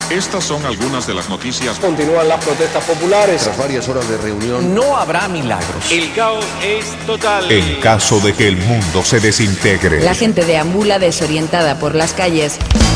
Estas son algunas de las noticias. Continúan las protestas populares. Tras varias horas de reunión, no habrá milagros. El caos es total. En caso de que el mundo se desintegre. La gente deambula desorientada por las calles.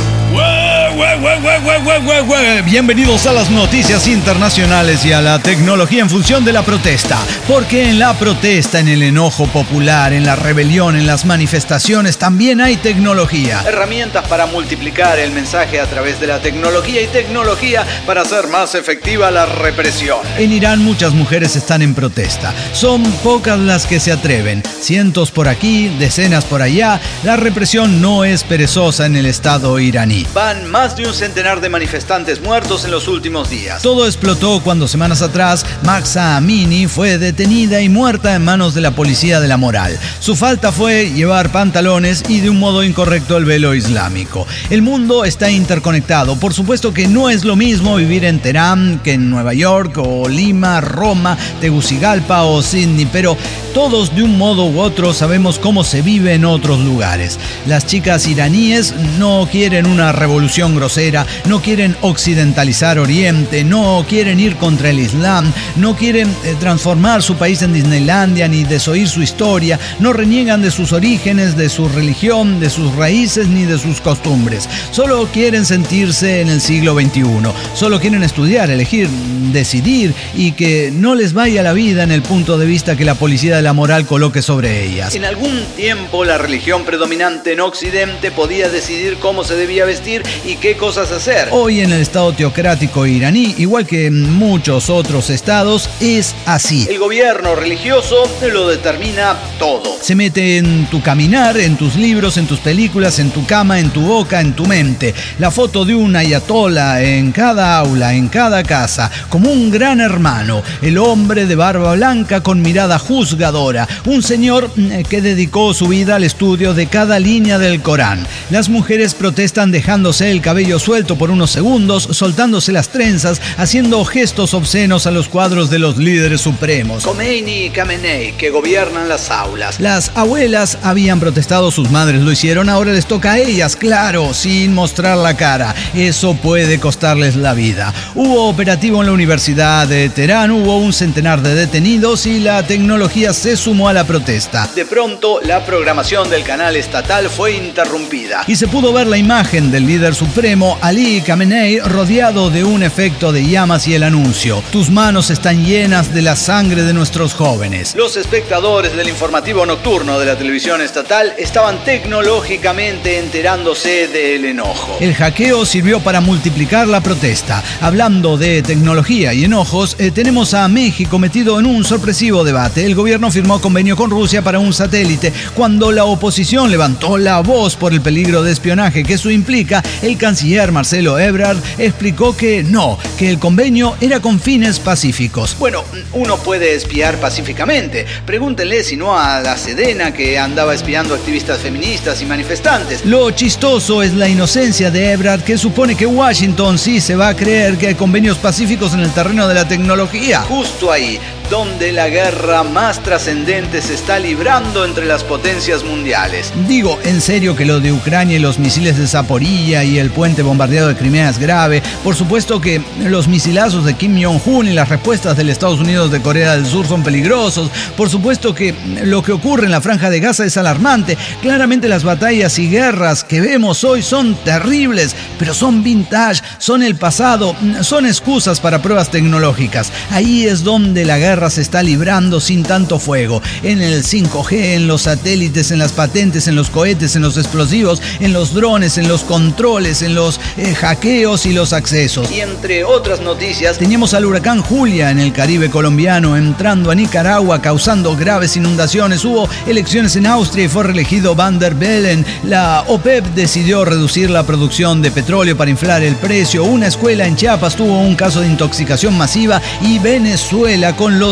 Bienvenidos a las noticias internacionales y a la tecnología en función de la protesta. Porque en la protesta, en el enojo popular, en la rebelión, en las manifestaciones, también hay tecnología. Herramientas para multiplicar el mensaje a través de la tecnología y tecnología para hacer más efectiva la represión. En Irán muchas mujeres están en protesta. Son pocas las que se atreven. Cientos por aquí, decenas por allá. La represión no es perezosa en el Estado iraní. Van más de un centenar de manifestantes muertos en los últimos días. Todo explotó cuando semanas atrás Mahsa Amini fue detenida y muerta en manos de la policía de la moral. Su falta fue llevar pantalones y de un modo incorrecto el velo islámico. El mundo está interconectado. Por supuesto que no es lo mismo vivir en Teherán que en Nueva York o Lima, Roma, Tegucigalpa o Sydney, pero todos de un modo u otro sabemos cómo se vive en otros lugares. Las chicas iraníes no quieren una revolución grosera, no quieren occidentalizar Oriente, no quieren ir contra el Islam, no quieren transformar su país en Disneylandia ni desoír su historia, no reniegan de sus orígenes, de su religión, de sus raíces ni de sus costumbres. Solo quieren sentirse en el siglo XXI, solo quieren estudiar, elegir, decidir y que no les vaya la vida en el punto de vista que la policía de la moral coloque sobre ellas. En algún tiempo la religión predominante en Occidente podía decidir cómo se debía vestir y qué cosas hacer. Hoy en el Estado teocrático iraní, igual que en muchos otros estados, es así. El gobierno religioso lo determina todo. Se mete en tu caminar, en tus libros, en tus películas, en tu cama, en tu boca, en tu mente. La foto de un ayatolá en cada aula, en cada casa, como un gran hermano. El hombre de barba blanca con mirada juzgadora. Un señor que dedicó su vida al estudio de cada línea del Corán. Las mujeres protestan dejándose el cabello suelto por unos segundos, soltándose las trenzas, haciendo gestos obscenos a los cuadros de los líderes supremos. Khomeini y Khamenei, que gobiernan las aulas. Las abuelas habían protestado, sus madres lo hicieron, ahora les toca a ellas, claro, sin mostrar la cara. Eso puede costarles la vida. Hubo operativo en la Universidad de Teherán, hubo un centenar de detenidos y la tecnología se sumó a la protesta. De pronto, la programación del canal estatal fue interrumpida. Y se pudo ver la imagen del líder supremo, Ali Khamenei, rodeado de un efecto de llamas y el anuncio: tus manos están llenas de la sangre de nuestros jóvenes. Los espectadores del informativo nocturno de la televisión estatal estaban tecnológicamente enterándose del enojo. El hackeo sirvió para multiplicar la protesta. Hablando de tecnología y enojos, tenemos a México metido en un sorpresivo debate. El gobierno firmó convenio con Rusia para un satélite. Cuando la oposición levantó la voz por el peligro de espionaje que eso implica, el canciller Marcelo Ebrard explicó que no, que el convenio era con fines pacíficos. Bueno, uno puede espiar pacíficamente. Pregúntenle si no a la Sedena, que andaba espiando activistas feministas y manifestantes. Lo chistoso es la inocencia de Ebrard, que supone que Washington sí se va a creer que hay convenios pacíficos en el terreno de la tecnología. Justo ahí, donde la guerra más trascendente se está librando entre las potencias mundiales. Digo, en serio que lo de Ucrania y los misiles de Zaporilla y el puente bombardeado de Crimea es grave. Por supuesto que los misilazos de Kim Jong-un y las respuestas del Estados Unidos de Corea del Sur son peligrosos. Por supuesto que lo que ocurre en la Franja de Gaza es alarmante. Claramente las batallas y guerras que vemos hoy son terribles, pero son vintage, son el pasado, son excusas para pruebas tecnológicas. Ahí es donde la guerra se está librando sin tanto fuego, en el 5G, en los satélites, en las patentes, en los cohetes, en los explosivos, en los drones, en los controles, en los hackeos y los accesos. Y entre otras noticias, teníamos al huracán Julia en el Caribe colombiano entrando a Nicaragua, causando graves inundaciones. Hubo elecciones en Austria y fue reelegido Van der Bellen. La OPEP decidió reducir la producción de petróleo para inflar el precio. Una escuela en Chiapas tuvo un caso de intoxicación masiva y Venezuela, con los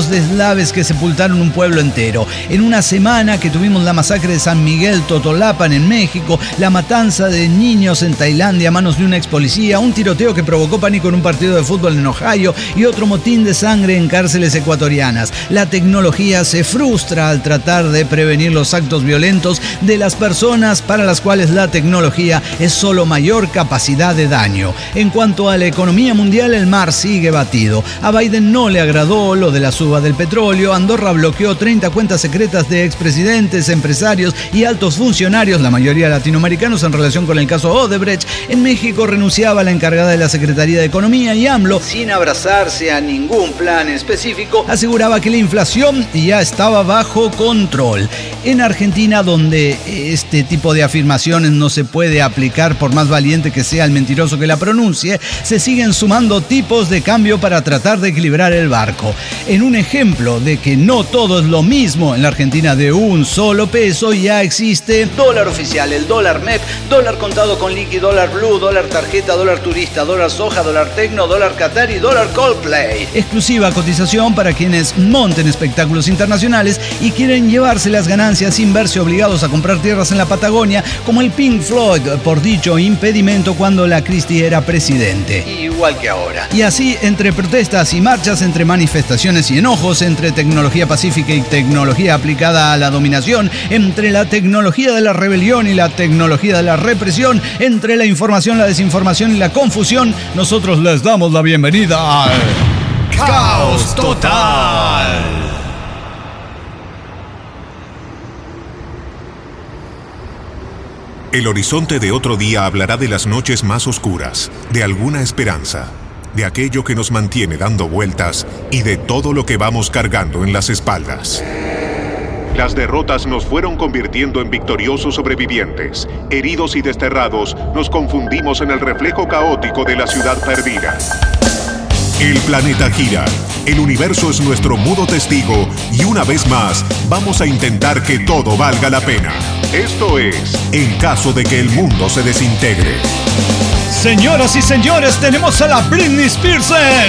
cientos de eslaves que sepultaron un pueblo entero. En una semana que tuvimos la masacre de San Miguel Totolapan en México, la matanza de niños en Tailandia a manos de un ex policía, un tiroteo que provocó pánico en un partido de fútbol en Ohio y otro motín de sangre en cárceles ecuatorianas. La tecnología se frustra al tratar de prevenir los actos violentos de las personas para las cuales la tecnología es solo mayor capacidad de daño. En cuanto a la economía mundial, el mar sigue batido. A Biden no le agradó lo de la suba del petróleo. Andorra bloqueó 30 cuentas secretas de expresidentes, empresarios y altos funcionarios, la mayoría latinoamericanos, en relación con el caso Odebrecht. En México renunciaba la encargada de la Secretaría de Economía y AMLO, sin abrazarse a ningún plan específico, aseguraba que la inflación ya estaba bajo control. En Argentina, donde este tipo de afirmaciones no se puede aplicar por más valiente que sea el mentiroso que la pronuncie, se siguen sumando tipos de cambio para tratar de equilibrar el barco. En un ejemplo de que no todo es lo mismo, en la Argentina de un solo peso ya existe dólar oficial, el dólar MEP, dólar contado con liqui, dólar blue, dólar tarjeta, dólar turista, dólar soja, dólar tecno, dólar Qatar y dólar Coldplay. Exclusiva cotización para quienes monten espectáculos internacionales y quieren llevarse las ganancias sin verse obligados a comprar tierras en la Patagonia, como el Pink Floyd, por dicho impedimento cuando la Christie era presidente. Igual que ahora. Y así, entre protestas y marchas, entre manifestaciones y enojos, entre tecnología pacífica y tecnología aplicada a la dominación, entre la tecnología de la rebelión y la tecnología de la represión, entre la información, la desinformación y la confusión, nosotros les damos la bienvenida al Caos Total. El horizonte de otro día hablará de las noches más oscuras, de alguna esperanza, de aquello que nos mantiene dando vueltas y de todo lo que vamos cargando en las espaldas. Las derrotas nos fueron convirtiendo en victoriosos sobrevivientes. Heridos y desterrados, nos confundimos en el reflejo caótico de la ciudad perdida. El planeta gira, el universo es nuestro mudo testigo y una vez más vamos a intentar que todo valga la pena. Esto es, en caso de que el mundo se desintegre. Señoras y señores, tenemos a la Britney Spears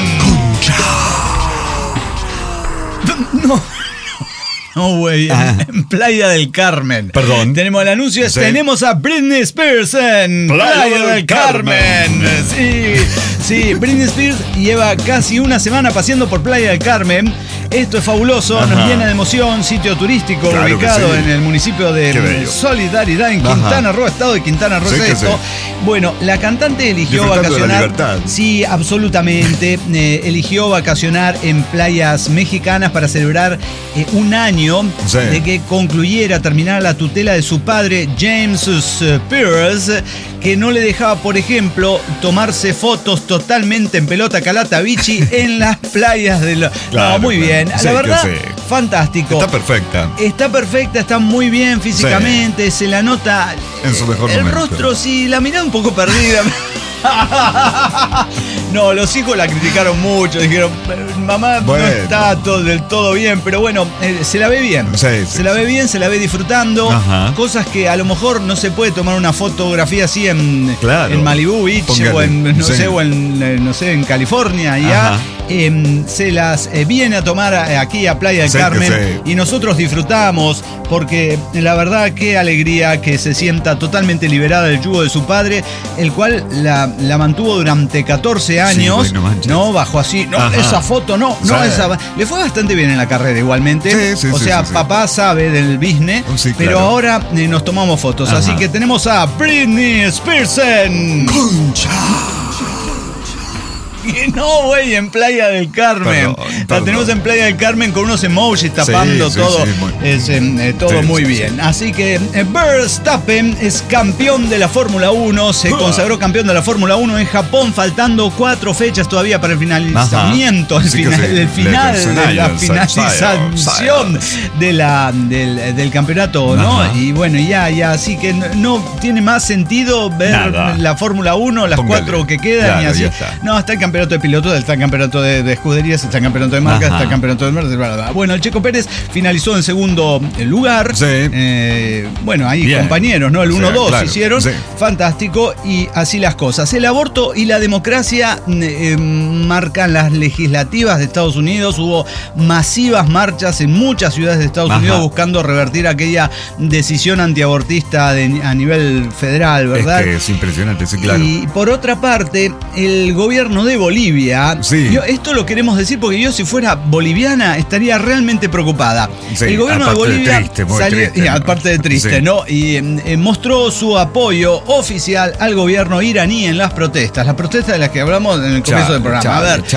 No, güey, en Playa del Carmen. Perdón. Tenemos el anuncio, sí. Tenemos a Britney Spears en Playa del Carmen. Sí, Britney Spears lleva casi una semana paseando por Playa del Carmen. Esto es fabuloso, ajá, nos llena de emoción. Sitio turístico, claro, ubicado en el municipio de Solidaridad, en Quintana Roo, estado de Quintana Roo. Bueno, la cantante eligió vacacionar. Sí, absolutamente. Eligió vacacionar en playas mexicanas para celebrar un año de que terminara la tutela de su padre, James Spears, que no le dejaba, por ejemplo, tomarse fotos totalmente en pelota calatabichi en las playas de la... Claro, muy bien. La verdad, fantástico. Está perfecta. Está perfecta, está muy bien físicamente, se la nota en su mejor momento. El rostro, sí, la mirada un poco perdida. No, los hijos la criticaron mucho, dijeron, mamá, bueno, no está del todo bien, pero bueno, se la ve bien. Se la ve bien, se la ve disfrutando. Ajá. Cosas que a lo mejor no se puede tomar una fotografía así en Malibu Beach, o en California, ya. Se las viene a tomar aquí a Playa del Carmen y nosotros disfrutamos porque la verdad qué alegría que se sienta totalmente liberada del yugo de su padre, el cual la mantuvo durante 14 años, no bajó así, esa foto esa, le fue bastante bien en la carrera igualmente, papá sabe del business, pero ahora nos tomamos fotos, así que tenemos a Britney Spears Concha. No, güey, en Playa del Carmen. La tenemos en Playa del Carmen con unos emojis tapando todo. Todo muy bien. Así que Verstappen es campeón de la Fórmula 1. Se consagró campeón de la Fórmula 1 en Japón, faltando 4 fechas todavía para el finalizamiento. La finalización del campeonato, ¿no? Y bueno, ya. Así que no tiene más sentido ver la Fórmula 1, las 4 que quedan y así. No, hasta el campeonato campeonato de pilotos, está el campeonato de escuderías, está el campeonato de marcas, está el campeonato de Mercedes, bla, bla, bla. Bueno, el Checo Pérez finalizó en segundo lugar. Sí. Bueno, ahí Bien. compañeros, ¿no? El 1-2 claro. hicieron. Sí. Fantástico. Y así las cosas. El aborto y la democracia marcan las legislativas de Estados Unidos. Hubo masivas marchas en muchas ciudades de Estados Unidos buscando revertir aquella decisión antiabortista a nivel federal, ¿verdad? Es que es impresionante, sí, claro. Y por otra parte, el gobierno de Bolivia, Sí. Esto lo queremos decir porque yo si fuera boliviana estaría realmente preocupada. Sí, El gobierno de aparte de Bolivia triste, muy triste, ¿no? aparte de triste, Sí. ¿no? Y mostró su apoyo oficial al gobierno iraní en las protestas de las que hablamos en el comienzo del programa. A ver,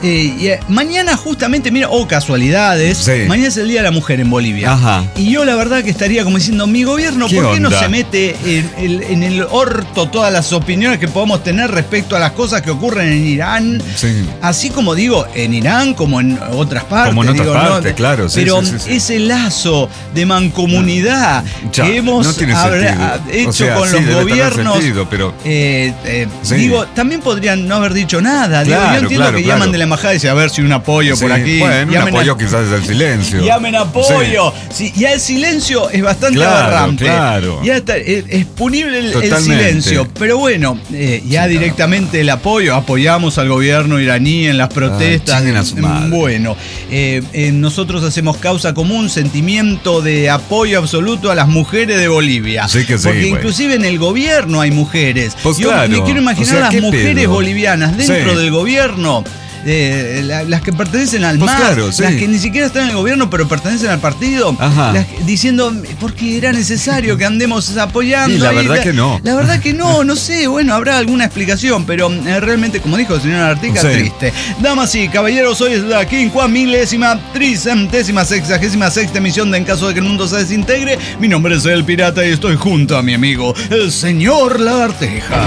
mañana justamente, mira, casualidades, Sí. mañana es el Día de la Mujer en Bolivia. Ajá. Y yo la verdad que estaría como diciendo, mi gobierno, ¿Qué ¿por qué no onda? se mete en el orto todas las opiniones que podamos tener respecto a las cosas que ocurren en Irán? Sí. Así como digo, en Irán, como en otras partes. Como en otras digo, partes, claro, sí, pero sí. ese lazo de mancomunidad Ya, que hemos no tiene sentido. hecho O sea, con sí, los debe tener gobiernos, sentido, pero- Sí. digo, también podrían no haber dicho nada. Digo, Claro, yo entiendo claro, que claro. llaman de la embajada y dicen, a ver si un apoyo por Sí, aquí. bueno, un Llamen apoyo quizás desde el silencio. Llamen apoyo. Sí, ya el silencio es bastante Claro, aberrante. claro. Ya está, es punible el Totalmente. silencio. Pero bueno, ya directamente el apoyo. Apoyamos al gobierno iraní en las protestas. chinguen a su madre. Bueno, nosotros hacemos causa común, sentimiento de apoyo absoluto a las mujeres de Bolivia. Sí que sí, porque güey. inclusive en el gobierno hay mujeres. Pues Yo claro. me quiero imaginar O sea, las ¿qué mujeres pedo? bolivianas dentro Sí. del gobierno. Las que pertenecen al Pues MAS, claro, sí. las que ni siquiera están en el gobierno pero pertenecen al partido, Ajá. diciendo porque era necesario que andemos apoyando. Y la verdad que no. La verdad que no sé, bueno, habrá alguna explicación, pero realmente, como dijo el señor Artica, Sí. triste. Damas y caballeros, hoy es la 536ª emisión de En caso de que el mundo se desintegre. Mi nombre es El Pirata y estoy junto a mi amigo, el señor Lagarteja.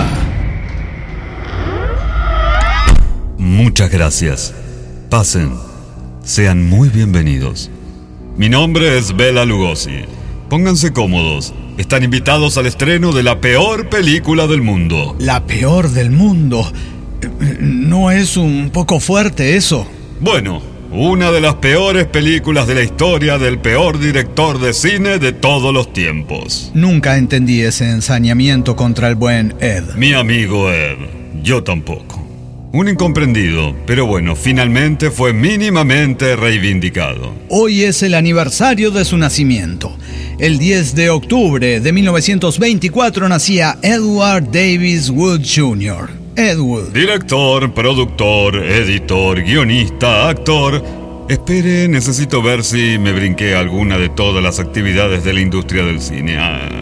Muchas gracias. Pasen. Sean muy bienvenidos. Mi nombre es Bela Lugosi. Pónganse cómodos. Están invitados al estreno de la peor película del mundo. La peor del mundo. ¿No es un poco fuerte eso? Bueno, una de las peores películas de la historia del peor director de cine de todos los tiempos. Nunca entendí ese ensañamiento contra el buen Ed. Mi amigo Ed. Yo tampoco. Un incomprendido, pero bueno, finalmente fue mínimamente reivindicado. Hoy es el aniversario de su nacimiento. El 10 de octubre de 1924 nacía Edward Davis Wood Jr. Ed Wood. Director, productor, editor, guionista, actor. Espere, necesito ver si me brinqué alguna de todas las actividades de la industria del cine.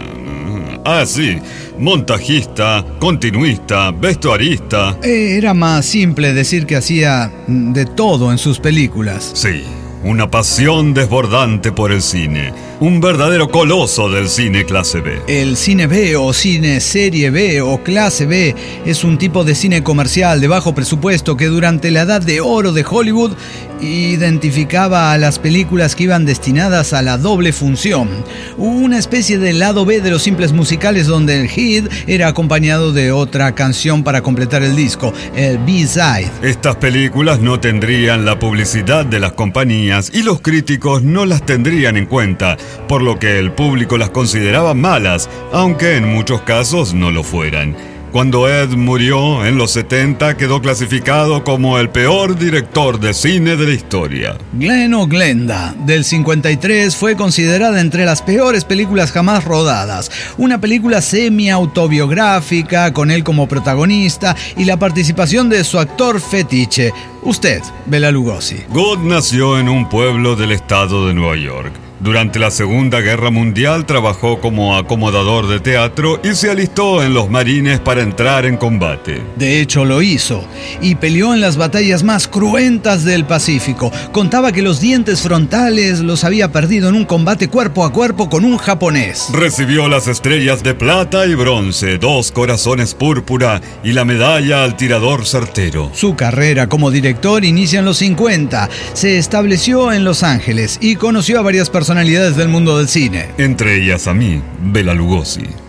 Sí. Montajista, continuista, vestuarista. Era más simple decir que hacía de todo en sus películas. Sí, una pasión desbordante por el cine. Un verdadero coloso del cine clase B. El cine B o cine serie B o clase B es un tipo de cine comercial de bajo presupuesto que durante la edad de oro de Hollywood identificaba a las películas que iban destinadas a la doble función. Una especie de lado B de los simples musicales donde el hit era acompañado de otra canción para completar el disco, el B-side. Estas películas no tendrían la publicidad de las compañías y los críticos no las tendrían en cuenta, por lo que el público las consideraba malas, aunque en muchos casos no lo fueran. Cuando Ed murió en los 70, quedó clasificado como el peor director de cine de la historia. Glen o Glenda, del 53, fue considerada entre las peores películas jamás rodadas. Una película semi-autobiográfica, con él como protagonista y la participación de su actor fetiche, usted, Bela Lugosi. Good nació en un pueblo del estado de Nueva York. Durante la Segunda Guerra Mundial trabajó como acomodador de teatro y se alistó en los Marines para entrar en combate. De hecho, lo hizo y peleó en las batallas más cruentas del Pacífico. Contaba que los dientes frontales los había perdido en un combate cuerpo a cuerpo con un japonés. Recibió las estrellas de plata y bronce, 2 corazones púrpura y la medalla al tirador certero. Su carrera como director inicia en los 50. Se estableció en Los Ángeles y conoció a varias personalidades del mundo del cine. Entre ellas a mí, Bela Lugosi.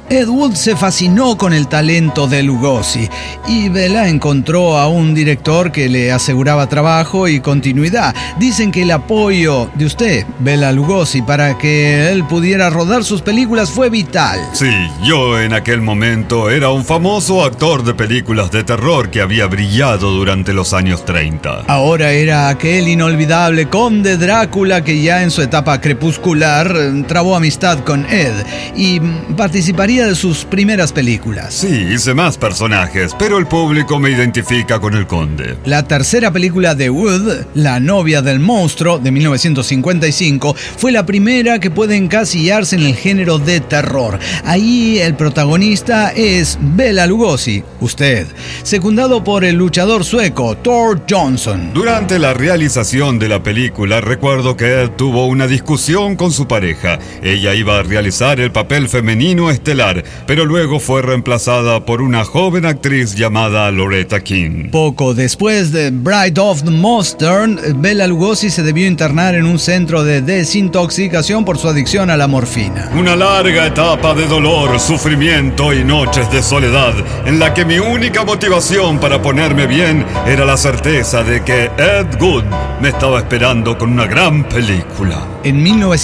Ed Wood se fascinó con el talento de Lugosi y Bela encontró a un director que le aseguraba trabajo y continuidad. Dicen que el apoyo de usted, Bela Lugosi, para que él pudiera rodar sus películas fue vital. Sí, yo en aquel momento era un famoso actor de películas de terror que había brillado durante los años 30. Ahora era aquel inolvidable conde Drácula que ya en su etapa crepuscular trabó amistad con Ed y participaría de sus primeras películas. Sí, hice más personajes, pero el público me identifica con el conde. La tercera película de Wood, La novia del monstruo, de 1955, fue la primera que puede encasillarse en el género de terror. Ahí el protagonista es Bela Lugosi, usted, secundado por el luchador sueco Thor Johnson. Durante la realización de la película, recuerdo que Ed tuvo una discusión con su pareja. Ella iba a realizar el papel femenino estelar, pero luego fue reemplazada por una joven actriz llamada Loretta King. Poco después de Bride of the Monster, Bela Lugosi se debió internar en un centro de desintoxicación por su adicción a la morfina. Una larga etapa de dolor, sufrimiento y noches de soledad, en la que mi única motivación para ponerme bien era la certeza de que Ed Wood me estaba esperando con una gran película. En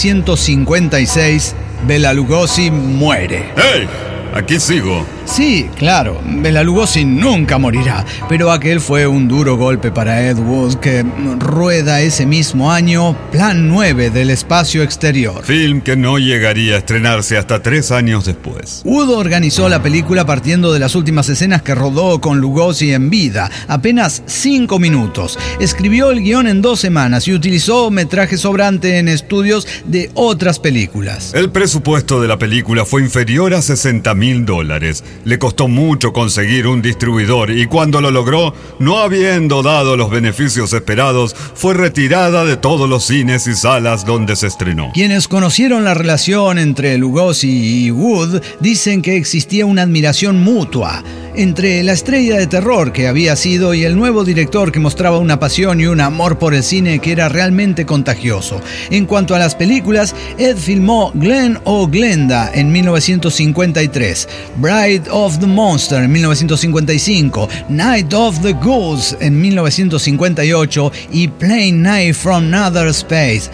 1956, Bela Lugosi muere. ¡Hey! Aquí sigo. Sí, claro, Bela Lugosi nunca morirá, pero aquel fue un duro golpe para Ed Wood, que rueda ese mismo año Plan 9 del espacio exterior. Film que no llegaría a estrenarse hasta 3 años después. Wood organizó la película partiendo de las últimas escenas que rodó con Lugosi en vida, apenas 5 minutos. Escribió el guión en 2 semanas y utilizó metraje sobrante en estudios de otras películas. El presupuesto de la película fue inferior a $60,000. Le costó mucho conseguir un distribuidor y cuando lo logró, no habiendo dado los beneficios esperados, fue retirada de todos los cines y salas donde se estrenó. Quienes conocieron la relación entre Lugosi y Wood dicen que existía una admiración mutua entre la estrella de terror que había sido y el nuevo director que mostraba una pasión y un amor por el cine que era realmente contagioso. En cuanto a las películas, Ed filmó Glenn o Glenda en 1953, Bride of the Monster en 1955, Night of the Ghouls en 1958 y Plain Night from Outer Space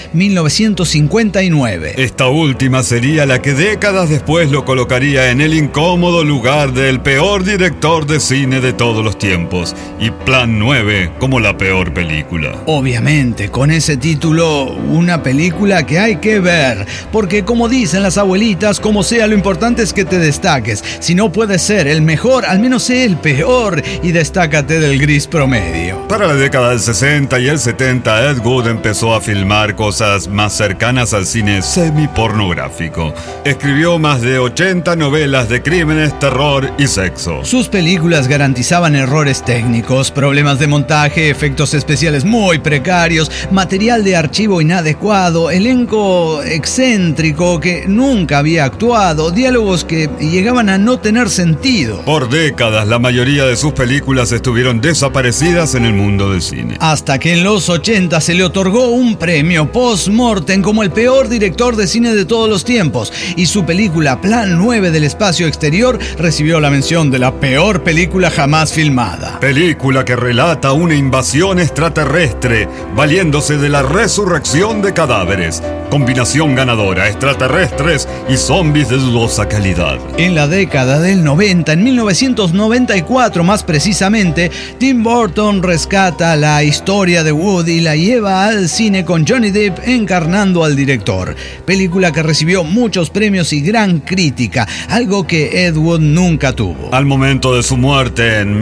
1959. Esta última sería la que décadas después lo colocaría en el incómodo lugar del peor director de cine de todos los tiempos y Plan 9 como la peor película. Obviamente, con ese título, una película que hay que ver, porque como dicen las abuelitas, como sea, lo importante es que te destaques. Si no puedes ser el mejor, al menos sé el peor y destácate del gris promedio. Para la década del 60 y el 70, Ed Wood empezó a filmar cosas más cercanas al cine semi-pornográfico. Escribió más de 80 novelas de crímenes, terror y sexo. Sus películas garantizaban errores técnicos, problemas de montaje, efectos especiales muy precarios, material de archivo inadecuado, elenco excéntrico que nunca había actuado, diálogos que llegaban a no tener sentido. Por décadas, la mayoría de sus películas estuvieron desaparecidas en el mundo del cine. Hasta que en los 80 se le otorgó un premio post-mortem como el peor director de cine de todos los tiempos, y su película Plan 9 del espacio exterior recibió la mención de la peor película jamás filmada. Película que relata una invasión extraterrestre valiéndose de la resurrección de cadáveres. Combinación ganadora, extraterrestres y zombies de dudosa calidad. En la década del 90, en 1994 más precisamente, Tim Burton rescata la historia de Wood y la lleva al cine con Johnny Depp encarnando al director. Película que recibió muchos premios y gran crítica, algo que Ed Wood nunca tuvo. Al momento de su muerte en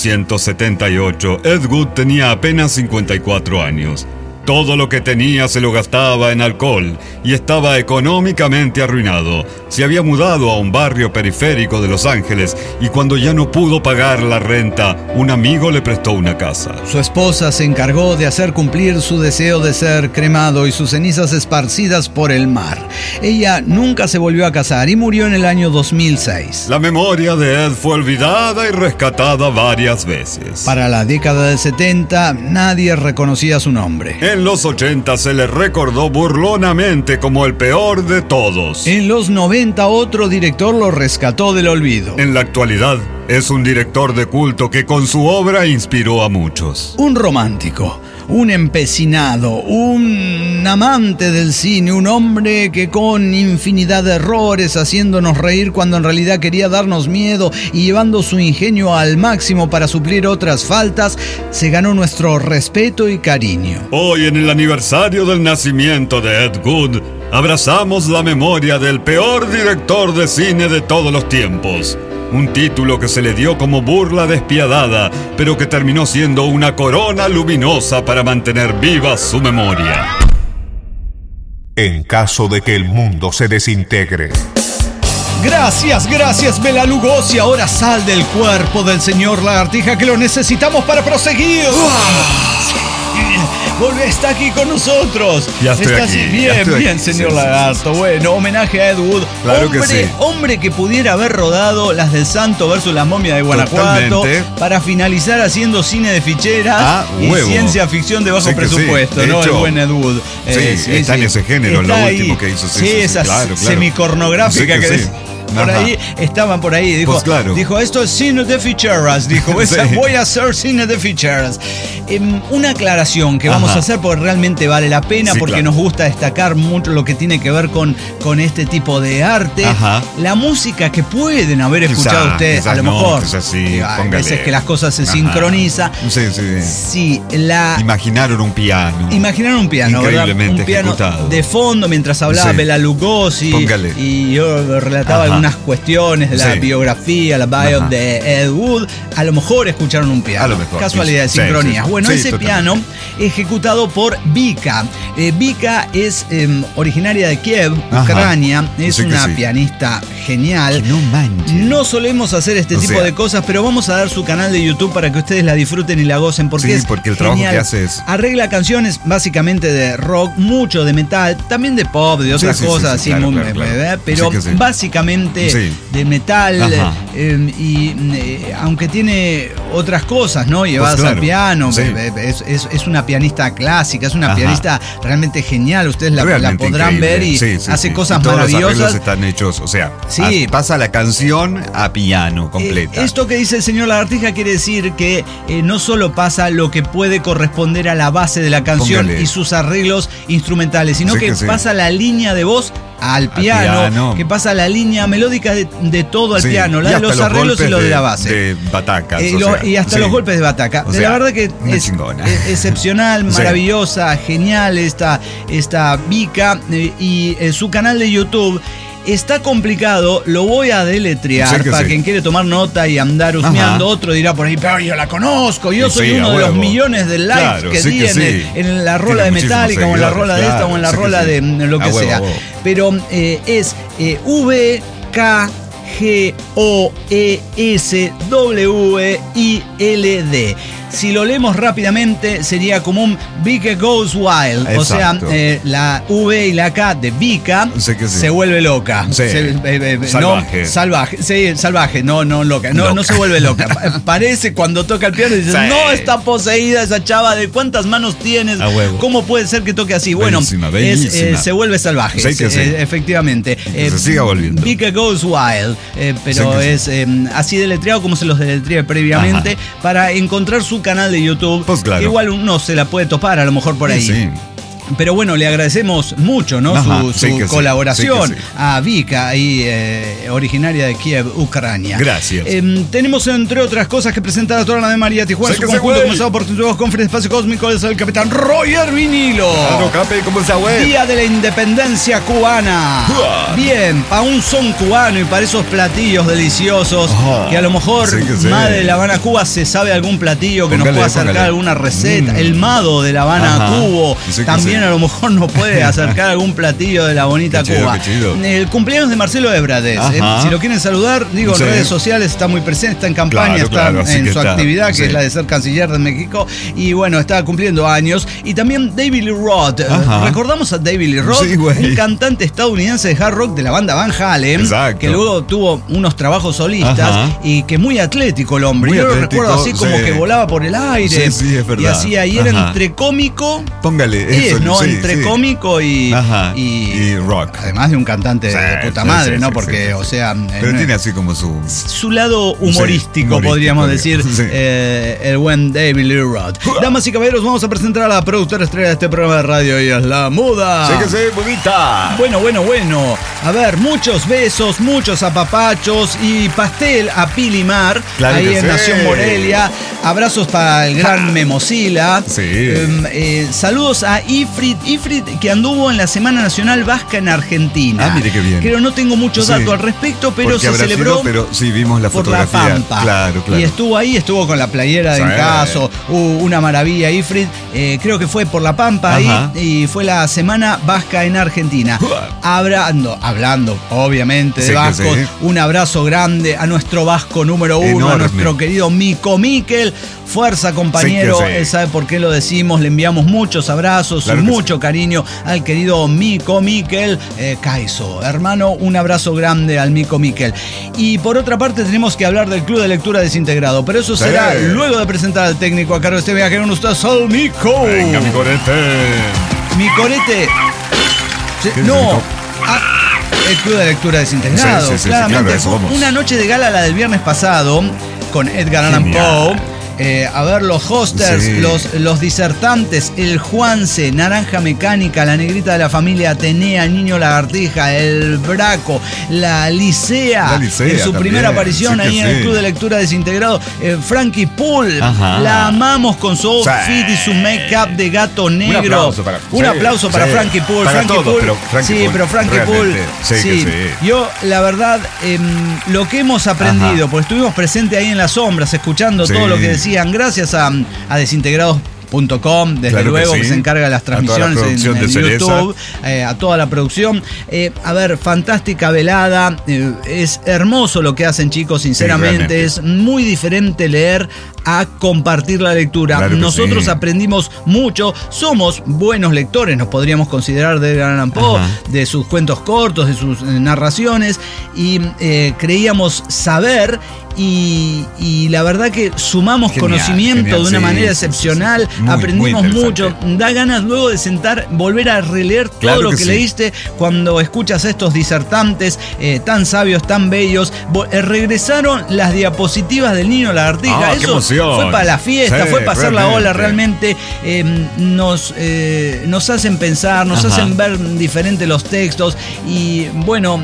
1978, Ed Wood tenía apenas 54 años. Todo lo que tenía se lo gastaba en alcohol y estaba económicamente arruinado. Se había mudado a un barrio periférico de Los Ángeles y cuando ya no pudo pagar la renta, un amigo le prestó una casa. Su esposa se encargó de hacer cumplir su deseo de ser cremado y sus cenizas esparcidas por el mar. Ella nunca se volvió a casar y murió en el año 2006. La memoria de Ed fue olvidada y rescatada varias veces. Para la década del 70, nadie reconocía su nombre. En en los 80 se le recordó burlonamente como el peor de todos. En los 90 otro director lo rescató del olvido. En la actualidad es un director de culto que con su obra inspiró a muchos. Un romántico, un empecinado, un amante del cine, un hombre que con infinidad de errores, haciéndonos reír cuando en realidad quería darnos miedo y llevando su ingenio al máximo para suplir otras faltas, se ganó nuestro respeto y cariño. Hoy, en el aniversario del nacimiento de Ed Wood, abrazamos la memoria del peor director de cine de todos los tiempos. Un título que se le dio como burla despiadada, pero que terminó siendo una corona luminosa para mantener viva su memoria. En caso de que el mundo se desintegre. Gracias, Bela Lugosi. Ahora sal del cuerpo del señor Lagartija, que lo necesitamos para proseguir. Está aquí con nosotros. Ya estoy aquí. Bien, señor Lagarto. Bueno, homenaje a Ed Wood. Claro que sí. Hombre que pudiera haber rodado Las del Santo versus la momia de Guanajuato. Totalmente. Para finalizar haciendo cine de ficheras y ciencia ficción de bajo presupuesto, sí. ¿no? El buen Ed Wood. Está en ese género, está lo ahí. último que hizo. Esa claro. semicornográfica que estaban por ahí. Dijo, pues claro. Dijo, esto es cine de ficheras. Dijo, voy a hacer cine de ficheras. Una aclaración que vamos a hacer porque realmente vale la pena, porque nos gusta destacar mucho lo que tiene que ver con este tipo de arte. La música que pueden haber escuchado ustedes, a lo mejor. Hay veces que las cosas se sincronizan. Sí, Imaginaron un piano. Un Increíblemente piano ejecutado. de fondo mientras hablaba Bela Lugosi. Póngale. Y yo relataba algunas cuestiones de la biografía, la bio de Ed Wood. A lo mejor escucharon un piano. A lo mejor. Casualidad de sincronías. Bueno, ese totalmente. piano ejecutado por Vika. Vika es originaria de Kiev, Ucrania. Es una pianista genial. No manches. No solemos hacer este tipo de cosas, pero vamos a dar su canal de YouTube para que ustedes la disfruten y la gocen, porque es porque el genial. trabajo que hace es... Arregla canciones básicamente de rock, mucho de metal, también de pop, de otras cosas así, claro, muy, claro. pero básicamente de metal. Y aunque tiene otras cosas, ¿no? Llevadas al piano, es una pianista clásica, es una pianista realmente genial. Ustedes la podrán increíble. ver y hace cosas todos maravillosas. Los arreglos están hechos, pasa la canción a piano completa. Esto que dice el señor Lagartija quiere decir que no solo pasa lo que puede corresponder a la base de la canción y sus arreglos instrumentales, sino que pasa la línea de voz al piano, que pasa la línea melódica de todo al piano, la de los arreglos y lo de la base. De batacas. Y hasta los golpes de bataca. La verdad que es excepcional, maravillosa, genial esta Vika, y su canal de YouTube. Está complicado, lo voy a deletrear para quien quiere tomar nota y andar husmeando. Otro dirá por ahí, pero yo la conozco, yo soy uno de los millones de likes que tiene en la rola de Metallica o en la rola de esta o en la rola de lo que sea. Pero es VKGOESWILD. Si lo leemos rápidamente, sería como un Vika Goes Wild. Exacto. O sea, la V y la K de Vika se vuelve loca. Salvaje. Salvaje, no loca. No se vuelve loca. Parece cuando toca el piano y dices, no, está poseída esa chava, ¿de cuántas manos tienes? ¿Cómo puede ser que toque así? Bueno, bellísima. Se vuelve salvaje. Efectivamente. Se siga volviendo. Vika Goes Wild. Pero es así deletreado como se los deletreé previamente, para encontrar su canal de YouTube. Pues claro. Igual uno se la puede topar a lo mejor por ahí. Pero bueno, le agradecemos mucho, ¿no? Su colaboración a Vika, originaria de Kiev, Ucrania. Gracias. Tenemos, entre otras cosas, que presentar a toda la de María Tijuana, su conjunto comenzado por Tutuos Conference Espacio Cósmico, es el capitán Roger Vinilo. Claro, Cape, ¿cómo está, güey? Día de la Independencia Cubana. Bien, para un son cubano y para esos platillos deliciosos, que a lo mejor más de La Habana, Cuba, se sabe algún platillo que nos pueda acercar alguna receta. El Mado de La Habana, Cuba. También también a lo mejor nos puede acercar algún platillo de la bonita Qué chido, Cuba. qué chido. El cumpleaños de Marcelo Ebrardés. Si lo quieren saludar, digo, en redes sociales está muy presente, está en campaña, está en su actividad, que es la de ser canciller de México. Y bueno, está cumpliendo años. Y también David Lee Roth. Recordamos a David Lee Roth, un cantante estadounidense de hard rock de la banda Van Halen, que luego tuvo unos trabajos solistas y que muy atlético el hombre. Yo lo recuerdo así como que volaba por el aire. Sí, es verdad. Y hacía, y era entre cómico. Póngale eso. ¿no? Entre cómico y rock. Además de un cantante de puta madre, ¿no? Porque, o sea. Pero tiene así como su lado humorístico, podríamos decir, el buen David Lee Roth. Damas y caballeros, vamos a presentar a la productora estrella de este programa de radio. Ella es la Muda. Sí que sí, Mudita. Bueno. A ver, muchos besos, muchos apapachos y pastel a Pilimar, ahí en Nación Morelia. Abrazos para el gran Memosila. Saludos a Ifrit, que anduvo en la Semana Nacional Vasca en Argentina. Mire qué bien. Pero no tengo muchos datos al respecto, pero porque se celebró pero sí, vimos la fotografía. Por la Pampa. Claro. Y estuvo ahí, estuvo con la playera de Encaso. Una maravilla, Ifrit. Creo que fue por la Pampa ahí, y fue la Semana Vasca en Argentina. Hablando obviamente de vascos. Un abrazo grande a nuestro vasco número 1, enorme. A nuestro querido Mico Miquel. Fuerza, compañero. Él sabe por qué lo decimos. Le enviamos muchos abrazos y mucho cariño al querido Mico Miquel. Caizo, hermano, un abrazo grande al Mico Miquel. Y por otra parte tenemos que hablar del Club de Lectura Desintegrado, pero eso será luego de presentar al técnico a cargo de este viaje con ustedes, al Mico. Venga, mi corete. Mi corete. El Club de Lectura Desintegrado. Claramente. Claro, una noche de gala, la del viernes pasado, con Edgar Allan Poe. A ver, los hosters, los disertantes, el Juanse, Naranja Mecánica, la negrita de la familia Atenea, el Niño Lagartija, el Braco, la Licea en su también, primera aparición ahí en el Club de Lectura Desintegrado, Frankie Poole, la amamos con su outfit y su make-up de gato negro. Un aplauso para Frankie Poole. Pero Frankie Poole, yo, la verdad, lo que hemos aprendido, porque estuvimos presentes ahí en las sombras, escuchando todo lo que decía. Gracias a Desintegrados.com, desde luego, que se encarga de las transmisiones en YouTube, a toda la producción. A ver, fantástica velada, es hermoso lo que hacen, chicos, sinceramente, es muy diferente leer a compartir la lectura. Nosotros aprendimos mucho, somos buenos lectores, nos podríamos considerar de Edgar Allan Poe, de sus cuentos cortos, de sus narraciones, y creíamos saber. Y la verdad que sumamos conocimiento de una manera excepcional, aprendimos mucho, da ganas luego de volver a releer todo lo que leíste cuando escuchas a estos disertantes tan sabios, tan bellos. Regresaron las diapositivas del Niño Lagartija, eso fue para la fiesta, fue para hacer la ola, realmente nos hacen pensar, nos hacen ver diferentes los textos y bueno...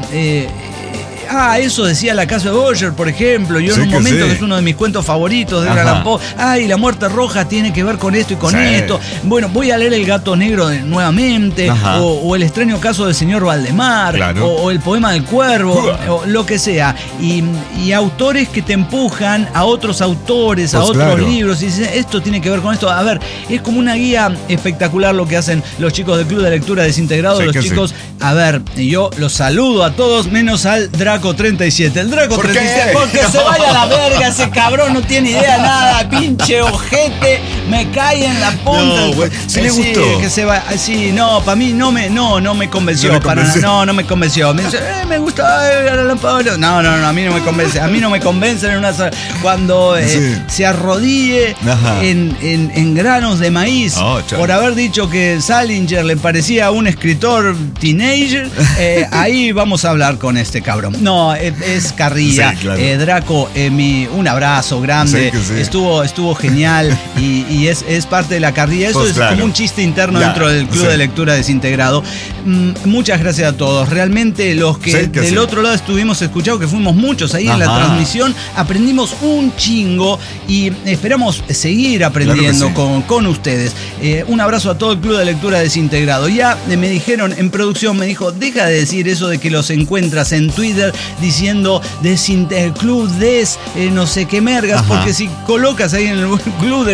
eso decía La Casa de Boyer, por ejemplo. Yo en un momento, que es uno de mis cuentos favoritos de Edgar Allan Poe, y la muerte roja tiene que ver con esto y con esto. Bueno, voy a leer El gato negro nuevamente, o El extraño caso del señor Valdemar, o El poema del cuervo, o lo que sea. Y autores que te empujan a otros autores, a otros libros, y dicen, esto tiene que ver con esto. A ver, es como una guía espectacular lo que hacen los chicos del Club de Lectura Desintegrado. Los chicos, a ver, yo los saludo a todos, menos al Draco 37. El Draco 37, porque se vaya a la verga, ese cabrón no tiene idea nada, pinche ojete, me cae en la punta. ¿Sí le gustó? Que se va, para mí no me convenció, no me convenció. Me dice, me gusta, no, a mí no me convence. A mí no me convencen en una cuando se arrodille en granos de maíz por haber dicho que Salinger le parecía un escritor teenager. Ahí vamos a hablar con este cabrón. No, es carrilla. Draco, un abrazo grande. Estuvo genial y es parte de la carrilla. Eso es como un chiste interno dentro del Club de Lectura Desintegrado. Muchas gracias a todos. Realmente los que del otro lado estuvimos escuchando, que fuimos muchos ahí en la transmisión, aprendimos un chingo y esperamos seguir aprendiendo con ustedes. Un abrazo a todo el Club de Lectura Desintegrado. Ya me dijeron en producción, me dijo, deja de decir eso de que los encuentras en Twitter diciendo Club Des, no sé qué mergas, porque si colocas ahí en el Club de Lectura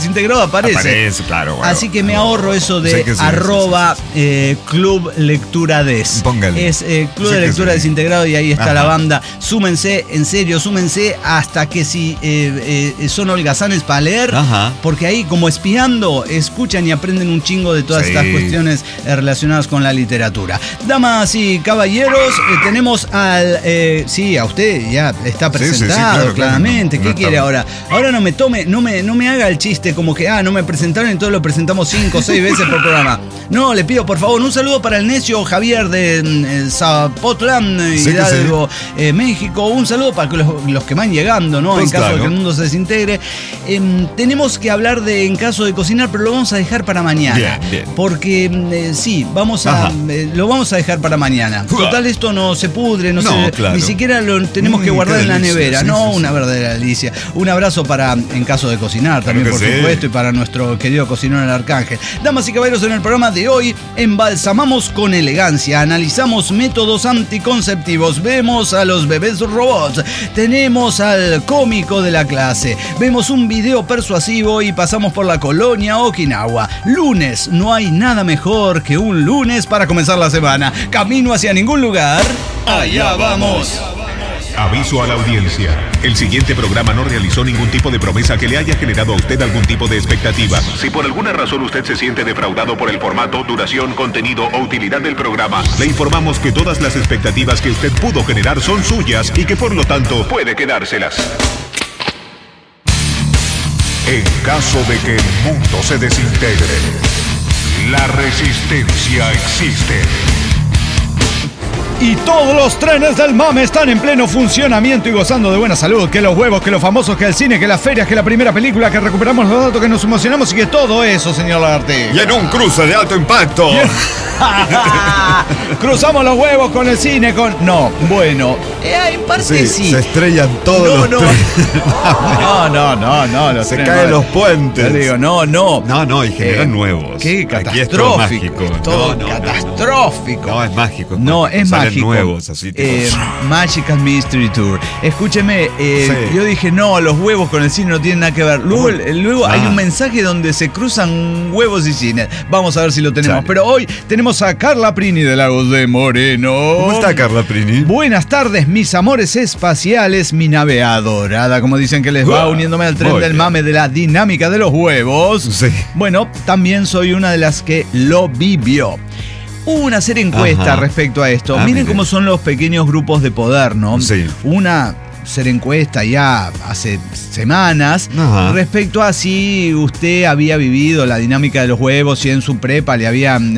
Desintegrado aparece. Aparece, claro. Bueno, así que me ahorro eso de sé que sí, arroba Club Lectura Des. Póngale. Es Club Sé de que Lectura sí. Desintegrado y ahí está Ajá. la banda. Súmense, en serio, súmense hasta que si son holgazanes para leer, Ajá. porque ahí como espiando escuchan y aprenden un chingo de todas Sí. estas cuestiones relacionadas con la literatura. Damas y caballeros, tenemos al... sí, a usted ya está presentado, claro, claramente. claro, no ¿Qué quiere estaba. ahora? Ahora no me haga el chiste como que, no me presentaron y entonces lo presentamos 5 o 6 veces por programa. No, le pido por favor un saludo para el necio Javier de Zapotlán, Sí, Hidalgo, México. Un saludo para los que van llegando, ¿no? Pues en caso de claro. que el mundo se desintegre. Tenemos que hablar de En caso de cocinar, pero lo vamos a dejar para mañana. Bien, bien. Porque sí, lo vamos a dejar para mañana. Total, esto no se pudre, Claro. ni siquiera lo tenemos que guardar qué en la delicia, nevera. sí, No, sí, una sí. verdadera delicia. Un abrazo para En caso de cocinar también, Claro por que sí. supuesto, y para nuestro querido cocinero el Arcángel. Damas y caballeros, en el programa de hoy embalsamamos con elegancia, analizamos métodos anticonceptivos, vemos a los bebés robots, tenemos al cómico de la clase, vemos un video persuasivo y pasamos por la colonia Okinawa. Lunes, no hay nada mejor que un lunes para comenzar la semana. Camino hacia ningún lugar, allá vamos. Aviso a la audiencia. El siguiente programa no realizó ningún tipo de promesa que le haya generado a usted algún tipo de expectativa. Si por alguna razón usted se siente defraudado por el formato, duración, contenido o utilidad del programa, le informamos que todas las expectativas que usted pudo generar son suyas y que por lo tanto puede quedárselas. En caso de que el mundo se desintegre, la resistencia existe. Y todos los trenes del mame están en pleno funcionamiento y gozando de buena salud. Que los huevos, que los famosos, que el cine, que las ferias, que la primera película, que recuperamos los datos, que nos emocionamos y que todo eso, señor Lagartí. Y en un cruce de alto impacto. Cruzamos los huevos con el cine, con... No, bueno, en parte sí. Se estrellan todos los trenes. No. Se caen los puentes. Te digo, no. No, y generan nuevos. Qué Aquí es todo catastrófico. mágico. Todo No. catastrófico. No, es mágico. No, es Salen mágico. nuevos, así tipo. Magical Mystery Tour. Escúcheme, yo dije, no, los huevos con el cine no tienen nada que ver. Luego hay un mensaje donde se cruzan huevos y cine. Vamos a ver si lo tenemos. Sale. Pero hoy tenemos a Carla Prini de Lagos de Moreno. ¿Cómo está Carla Prini? Buenas tardes, mis amores espaciales, mi nave adorada, como dicen que les va, uniéndome al tren muy del bien. mame de la dinámica de los huevos. Sí. Bueno, también soy una de las que lo vivió. Hubo una serie encuesta Ajá. respecto a esto. Ah, Miren mire. cómo son los pequeños grupos de poder, ¿no? Sí. Una serie encuesta ya hace semanas Ajá. respecto a si usted había vivido la dinámica de los huevos, si en su prepa le habían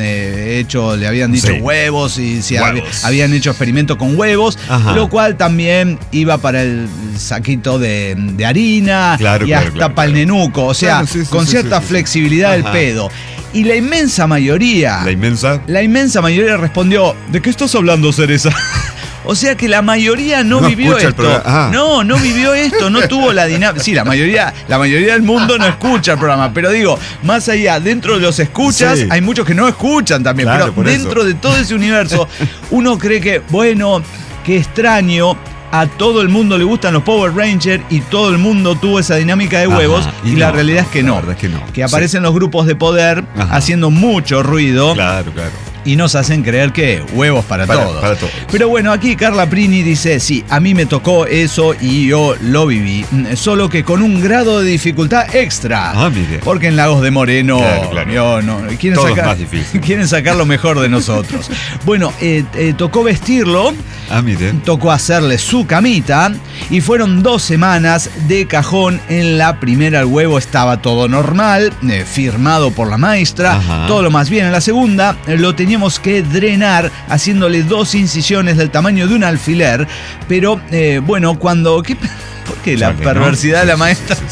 dicho Sí. huevos y si Huevos. habían hecho experimentos con huevos, Ajá. lo cual también iba para el saquito de harina Claro, y claro, hasta claro, para el claro. nenuco, o sea, Claro, sí, con cierta sí. flexibilidad del Ajá. pedo. Y la inmensa mayoría... La inmensa. La inmensa mayoría respondió, ¿de qué estás hablando, Cereza? O sea que la mayoría no vivió escucha el esto. programa. Ah. No vivió esto, no tuvo la dinámica. Sí, la mayoría del mundo no escucha el programa, pero digo, más allá, dentro de los escuchas, Sí. hay muchos que no escuchan también, Claro, pero por dentro eso. de todo ese universo, uno cree que, bueno, qué extraño. A todo el mundo le gustan los Power Rangers y todo el mundo tuvo esa dinámica de huevos. Ajá, Y la realidad es que no. La verdad es que no. Que aparecen los grupos de poder Ajá. haciendo mucho ruido. Claro. Y nos hacen creer que huevos para todos. Para todos. Pero bueno, aquí Carla Prini dice, sí, a mí me tocó eso y yo lo viví. Solo que con un grado de dificultad extra. Ah, mire. Porque en Lagos de Moreno, Claro. yo no, quieren Todo es sacar, más difícil. quieren sacar lo mejor de nosotros. Bueno, tocó vestirlo. Ah, mire. Tocó hacerle su camita y fueron 2 semanas de cajón. En la primera el huevo estaba todo normal, firmado por la maestra, Ajá. todo lo más bien. En la segunda lo teníamos que drenar haciéndole 2 incisiones del tamaño de un alfiler, pero bueno, cuando... ¿Por qué la Sale, ¿no? perversidad de la maestra? Sí.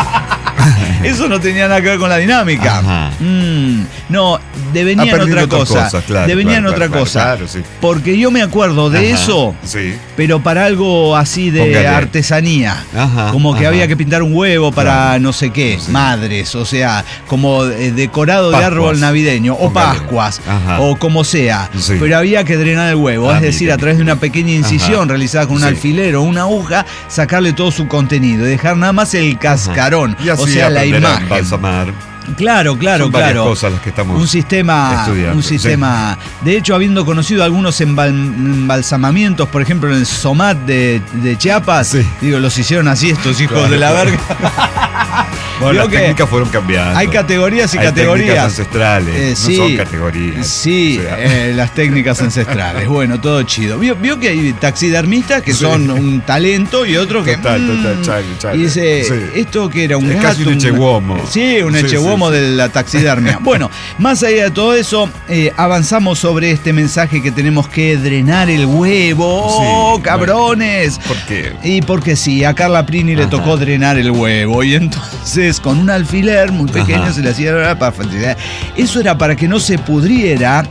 Eso no tenía nada que ver con la dinámica. Ajá. No, devenía en Aprendiendo otra otras cosa. cosas, claro, Devenía en claro, otra claro, cosa. claro, sí. Porque yo me acuerdo de Ajá. eso, Sí. pero para algo así de Póngale. artesanía. Ajá, Como que ajá. había que pintar un huevo para Claro. no sé qué, Sí. madres, o sea, como decorado de Pascuas. árbol navideño, o Póngale. Pascuas, Ajá. o como sea. Sí. Pero había que drenar el huevo, Ah, es decir, mire. a través de una pequeña incisión Ajá. realizada con un Sí. alfiler o una aguja, sacarle todo su contenido y dejar nada más el cascarón, Y así o sea, la aprendemos imagen. Embalsamar. Claro. Son varias cosas las que estamos estudiando. Un sistema. Sí. De hecho, habiendo conocido algunos embalsamamientos, por ejemplo, en el SOMAT de Chiapas, digo, los hicieron así estos hijos de la verga. Bueno, las técnicas fueron cambiando. Hay categorías y categorías. Técnicas ancestrales, no son categorías. Sí, o sea. Las técnicas ancestrales. Bueno, todo chido. Vio que hay taxidermistas que son un talento y otros que. Total, y dice, ¿esto que era? Un gato. Casi un echeguomo. Sí, un echeguomo de la taxidermia. Bueno, más allá de todo eso, avanzamos sobre este mensaje que tenemos que drenar el huevo. ¡Cabrones! ¿Por qué? Y porque sí, a Carla Prini le tocó drenar el huevo. Y entonces, con un alfiler muy pequeño, se le hacía para facilitar. Eso era para que no se pudriera.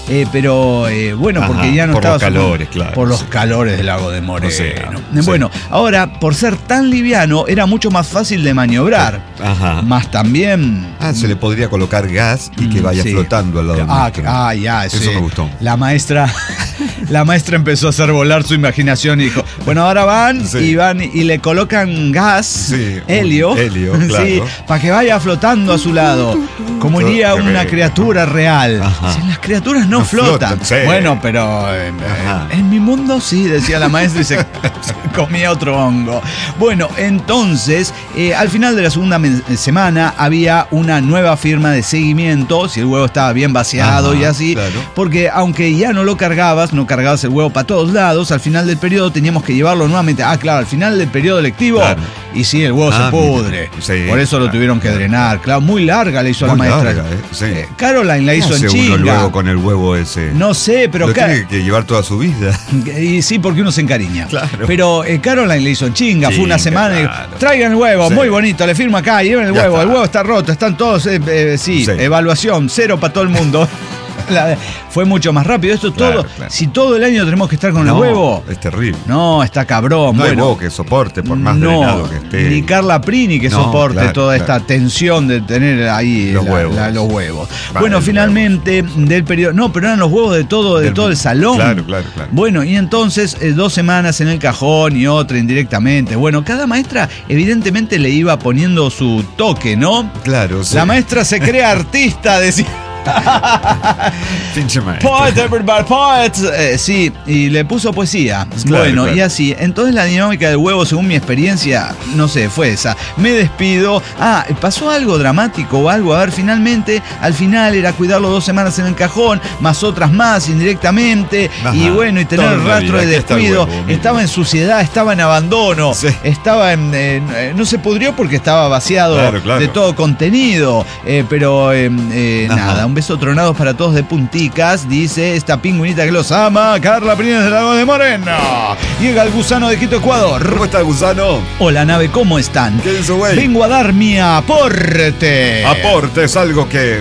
Pero bueno, porque ya no por estaba... Por los calores, claro. Por los calores del lago de Moreno. O sea, bueno, ahora, por ser tan liviano, era mucho más fácil de maniobrar. Más también... se le podría colocar gas y que vaya flotando al lado del maestro. Eso me gustó. La maestra empezó a hacer volar su imaginación y dijo, bueno, ahora van y le colocan gas, helio, claro. para que vaya flotando a su lado, como iría una criatura real. Si las criaturas no flotan. Bueno, pero en mi mundo sí, decía la maestra y se comía otro hongo. Bueno, entonces, al final de la segunda semana había una nueva firma de seguimiento, si el huevo estaba bien vaciado y así, porque aunque ya no cargabas el huevo para todos lados, al final del periodo teníamos que llevarlo nuevamente. Claro, al final del periodo lectivo, y sí, el huevo se pudre. Por eso lo tuvieron que drenar. Claro, muy larga la hizo la maestra. Caroline la hizo en chinga. El huevo con el huevo ese. No sé, pero... Lo tiene que llevar toda su vida. Y sí, porque uno se encariña. Claro. Pero Caroline le hizo en chinga, fue una semana y traigan el huevo, muy bonito, le firmo acá, lleven el huevo está roto, están todos, evaluación, 0 para todo el mundo. Fue mucho más rápido. Esto todo, si todo el año tenemos que estar con el huevo, es terrible. No, está cabrón. No hay huevo que soporte, por más drenado que esté. Ni Carla Prini que soporte toda esta tensión de tener ahí los huevos. Bueno, finalmente del periodo. No, pero eran los huevos de todo el salón. Claro. Bueno, y entonces 2 semanas en el cajón y otra indirectamente. Bueno, cada maestra evidentemente le iba poniendo su toque, ¿no? Claro. La maestra se crea artista, decía. Pinche maestro. Poet, everybody, poet. Sí, y le puso poesía. Claro. Y así. Entonces la dinámica del huevo, según mi experiencia, no sé, fue esa. Me despido. Pasó algo dramático o algo. A ver, finalmente, al final era cuidarlo 2 semanas en el cajón, más otras más indirectamente. Y bueno, y tener el rastro de descuido. Estaba en suciedad, estaba en abandono. Estaba en... no se pudrió porque estaba vaciado de todo contenido. Pero nada, un beso tronado para todos de punticas, dice esta pingüinita que los ama, Carla Prini del Lago de Moreno. Llega el gusano de Quito, Ecuador. ¿Cómo está el gusano? Hola, nave, ¿cómo están? ¿Qué dice, güey? Vengo a dar mi aporte. Aporte es algo que...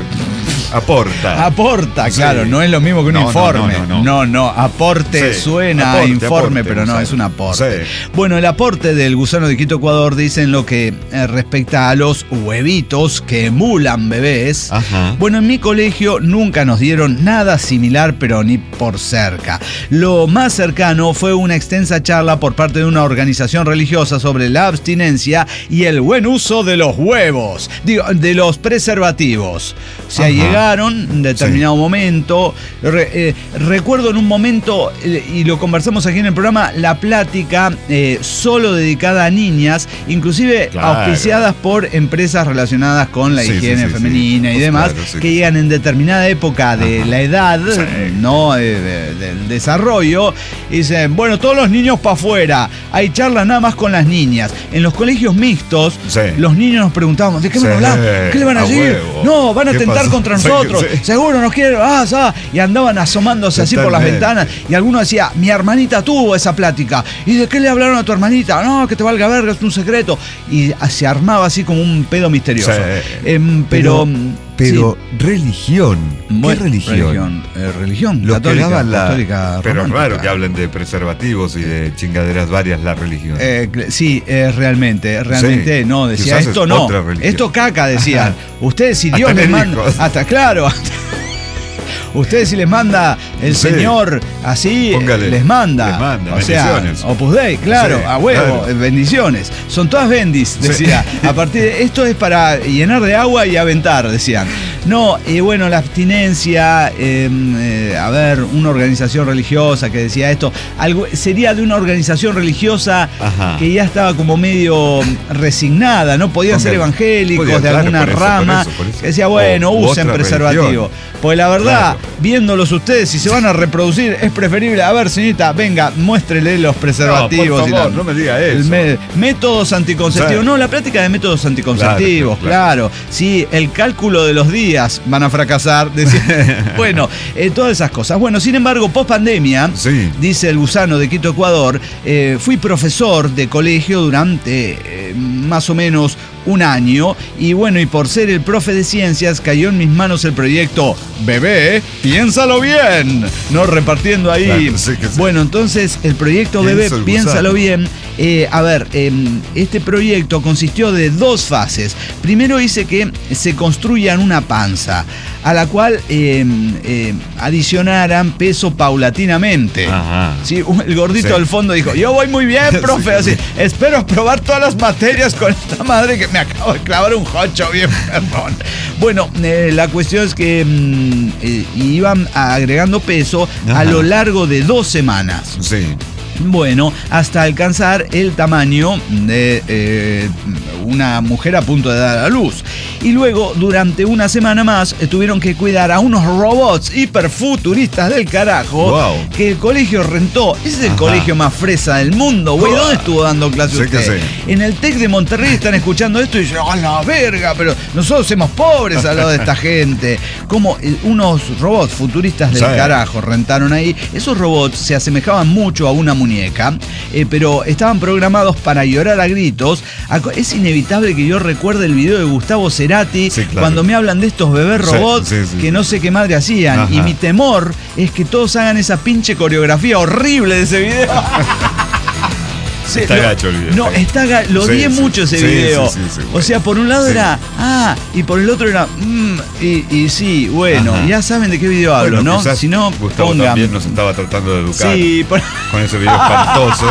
Aporta, claro, no es lo mismo que un informe. No, aporte suena a informe, pero no, es un aporte. Bueno, el aporte del gusano de Quito, Ecuador, dice en lo que respecta a los huevitos que emulan bebés. Bueno, en mi colegio nunca nos dieron nada similar, pero ni por cerca. Lo más cercano fue una extensa charla por parte de una organización religiosa sobre la abstinencia y el buen uso de los huevos, de los preservativos. O sea, llegaron en determinado momento. Recuerdo en un momento, y lo conversamos aquí en el programa, la plática solo dedicada a niñas, inclusive auspiciadas por empresas relacionadas con la higiene femenina y demás, que llegan en determinada época de la edad, ¿no? Del desarrollo, y dicen, bueno, todos los niños para afuera. Hay charlas nada más con las niñas. En los colegios mixtos, los niños nos preguntábamos, ¿de qué van a hablar? ¿Qué le van a decir? No, van a atentar contra nosotros. Seguro nos quieren. Y andaban asomándose así por las ventanas. Y alguno decía, mi hermanita tuvo esa plática. ¿Y de qué le hablaron a tu hermanita? No, que te valga verga, es un secreto. Y se armaba así como un pedo misterioso. Pero religión. ¿Qué religión? Religión Lo católica, que católica pero romántica. es raro que hablen de preservativos y de chingaderas varias la religión. Sí, realmente no, decía esto no. Esto caca, decían. Ustedes, si Dios les manda. Hasta claro. Ustedes si les manda el señor así, Póngale, les manda. les manda, o sea, bendiciones. Opus Dei, claro, Sí, a huevo, claro. bendiciones. Son todas bendis, decía. A partir de esto es para llenar de agua y aventar, decían. No, bueno, la abstinencia, a ver, una organización religiosa que decía esto, algo sería de una organización religiosa Ajá. que ya estaba como medio resignada, no podían ser evangélicos Podía, de claro, alguna por eso, rama, por eso. que decía, bueno, U usen otra preservativo. religión. Pues la verdad, Claro. viéndolos ustedes, si se van a reproducir, es preferible, a ver, señorita, venga, muéstrele los preservativos. No, por favor, y no me diga eso. métodos anticonceptivos. Sí. No, la práctica de métodos anticonceptivos, claro. Sí, el cálculo de los días van a fracasar. Bueno, todas esas cosas. Bueno, sin embargo, post pandemia, Sí. dice el gusano de Quito, Ecuador, fui profesor de colegio durante más o menos un año y bueno, y por ser el profe de ciencias cayó en mis manos el proyecto Bebé, piénsalo bien, no repartiendo ahí. Claro, sí que sí. Bueno, entonces el proyecto ¿Qué Bebé, hizo el piénsalo gusano? bien. A ver, este proyecto consistió de 2 fases. Primero hice que se construyan una panza a la cual adicionaran peso paulatinamente. Ajá. Sí, el gordito Sí. al fondo dijo, yo voy muy bien, profe, Sí, así, espero aprobar todas las materias con esta madre que me acabo de clavar un jocho bien perdón. Bueno, la cuestión es que iban agregando peso Ajá. a lo largo de 2 semanas. Sí. Bueno, hasta alcanzar el tamaño de una mujer a punto de dar a luz. Y luego, durante una semana más, tuvieron que cuidar a unos robots hiperfuturistas del carajo Wow. que el colegio rentó. Ese es el Ajá. colegio más fresa del mundo, güey. ¿Dónde estuvo dando clase Sí que usted? sí. En el TEC de Monterrey están escuchando esto y dicen, ¡oh, la verga! Pero nosotros somos pobres al lado de esta gente. Como unos robots futuristas del Sí. carajo rentaron ahí. Esos robots se asemejaban mucho a una muñeca, pero estaban programados para llorar a gritos. Es inevitable que yo recuerde el video de Gustavo Cerati, Sí, claro. cuando me hablan de estos bebés Sí, robots sí, sí, que sí. no sé qué madre hacían. Ajá. Y mi temor es que todos hagan esa pinche coreografía horrible de ese video. Sí, Está gacho el video. No, lo Sí, odié sí. mucho ese Sí, video. sí, sí, sí, o sea, por un lado sí. era, y por el otro era, y sí, bueno, Ajá. ya saben de qué video hablo, Bueno, ¿no? quizás Si no, Gustavo pongan. también nos estaba tratando de educar Sí, con ese video espantoso.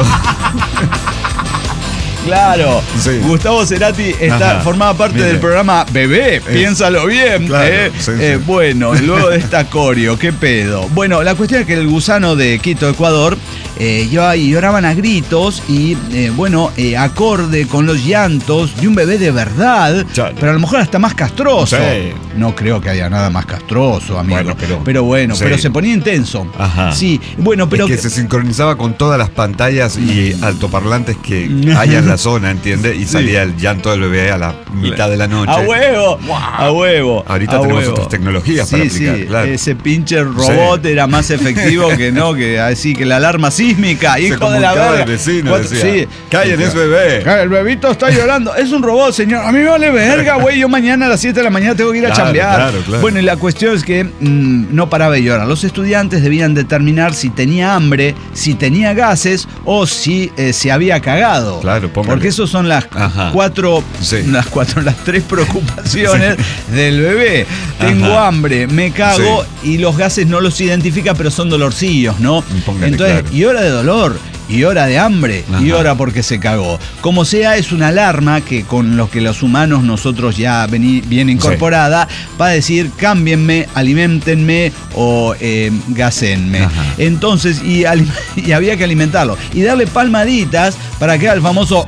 claro. Sí. Gustavo Cerati Ajá. formaba parte Mire. del programa Bebé, piénsalo bien. Claro, sí, sí. Bueno, luego de esta coreo, qué pedo. Bueno, la cuestión es que el gusano de Quito, Ecuador, lloraban a gritos y, acorde con los llantos de un bebé de verdad, Chale. pero a lo mejor hasta más castroso. Sí. No creo que haya nada más castroso, amigo. Bueno, pero bueno, sí. pero se ponía intenso. Ajá. Sí, bueno, pero es que se sincronizaba con todas las pantallas y altoparlantes que hay en la zona, ¿entiende? Y salía el llanto del bebé a la mitad de la noche. ¡A huevo! ¡A huevo! Ahorita a tenemos huevo. otras tecnologías para aplicar, Sí, claro. ese pinche robot era más efectivo que así que la alarma sísmica, Se hijo de la comunicaba verga. el vecino, Cuatro- decía, sí. callen, es bebé. El bebito está llorando. Es un robot, señor. A mí me vale verga, güey. Yo mañana a las 7 de la mañana tengo que ir a Claro, chambear. claro. Bueno, y la cuestión es que no paraba de llorar. Los estudiantes debían determinar si tenía hambre, si tenía gases o si se había cagado. Claro, póngale. Porque esos son las Ajá. las 3 preocupaciones Sí. del bebé. Tengo Ajá. hambre, me cago y los gases no los identifica, pero son dolorcillos, ¿no? Póngale, Entonces, claro. y hora de dolor, y hora de hambre, y Ajá. hora porque se cagó. Como sea, es una alarma que con lo que los humanos nosotros ya viene incorporada para decir cámbienme, aliméntenme o gasenme. Ajá. Entonces, y había que alimentarlo. Y darle palmaditas para que haga el famoso...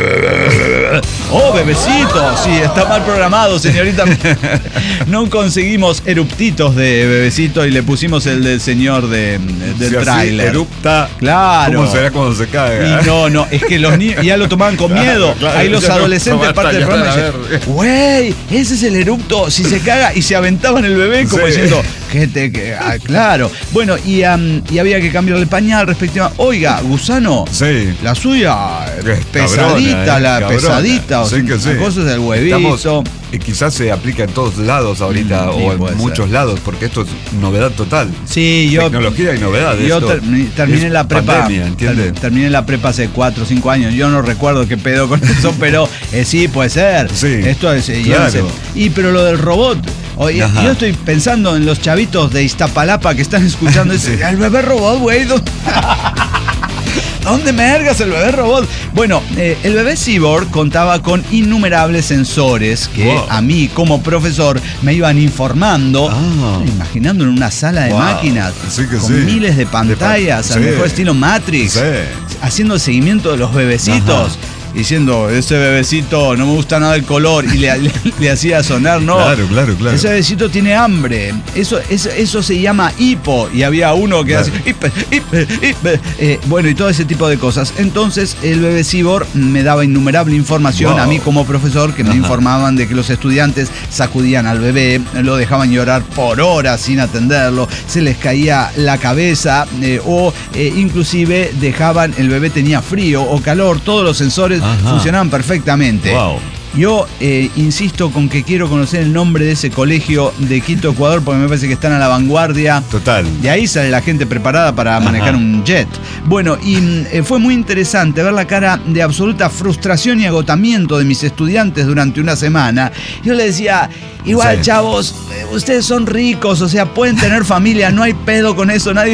¡Oh, bebecito! Sí, está mal programado, señorita. No conseguimos eruptitos de bebecito y le pusimos el del señor del Si así tráiler. erupta, Claro. ¿cómo será cuando se caga? Y no, es que los niños ya lo tomaban con miedo. claro, Ahí los ya no adolescentes, va parte del a programa, tallar, dicen, güey, ese es el erupto, si se caga, y se aventaban el bebé como Sí. diciendo, claro. Bueno, y había que cambiarle el pañal respectivamente. Oiga, gusano, Sí. la suya, Es pesadita, cabrona, cabrona. pesadita, Sí que sí. la cosa del huevito. Estamos, quizás se aplica en todos lados ahorita, Sí, o puede en ser. muchos lados, porque esto es novedad total. Sí, yo. Tecnología y novedad. Yo esto terminé es la prepa. pandemia, ¿entiende? Terminé la prepa hace 4 o 5 años. Yo no recuerdo qué pedo con eso, pero sí, puede ser. Sí, Esto es. claro. Pero lo del robot, Oye, Ajá. yo estoy pensando en los chavitos de Iztapalapa que están escuchando ese, el bebé robot, güey. ¿Dónde me ergas el bebé robot? Bueno, el bebé Cyborg contaba con innumerables sensores que a mí como profesor me iban informando, imaginando en una sala de máquinas con miles de pantallas, al mejor estilo Matrix, haciendo el seguimiento de los bebecitos. Ajá. Diciendo, ese bebecito no me gusta nada el color, y le hacía sonar, ¿no? Claro. Ese bebecito tiene hambre. Eso se llama hipo. Y había uno que hacía hipe. Bueno, y todo ese tipo de cosas. Entonces, el bebé Cyborg me daba innumerable información a mí como profesor, que me informaban de que los estudiantes sacudían al bebé, lo dejaban llorar por horas sin atenderlo, se les caía la cabeza, o inclusive dejaban, el bebé tenía frío o calor, todos los sensores funcionaban perfectamente. Yo insisto con que quiero conocer el nombre de ese colegio de Quito, Ecuador, porque me parece que están a la vanguardia. Total. De ahí sale la gente preparada para manejar un jet. Bueno, y fue muy interesante ver la cara de absoluta frustración y agotamiento de mis estudiantes durante una semana. Yo les decía, igual chavos, ustedes son ricos, o sea, pueden tener familia, no hay pedo con eso, nadie...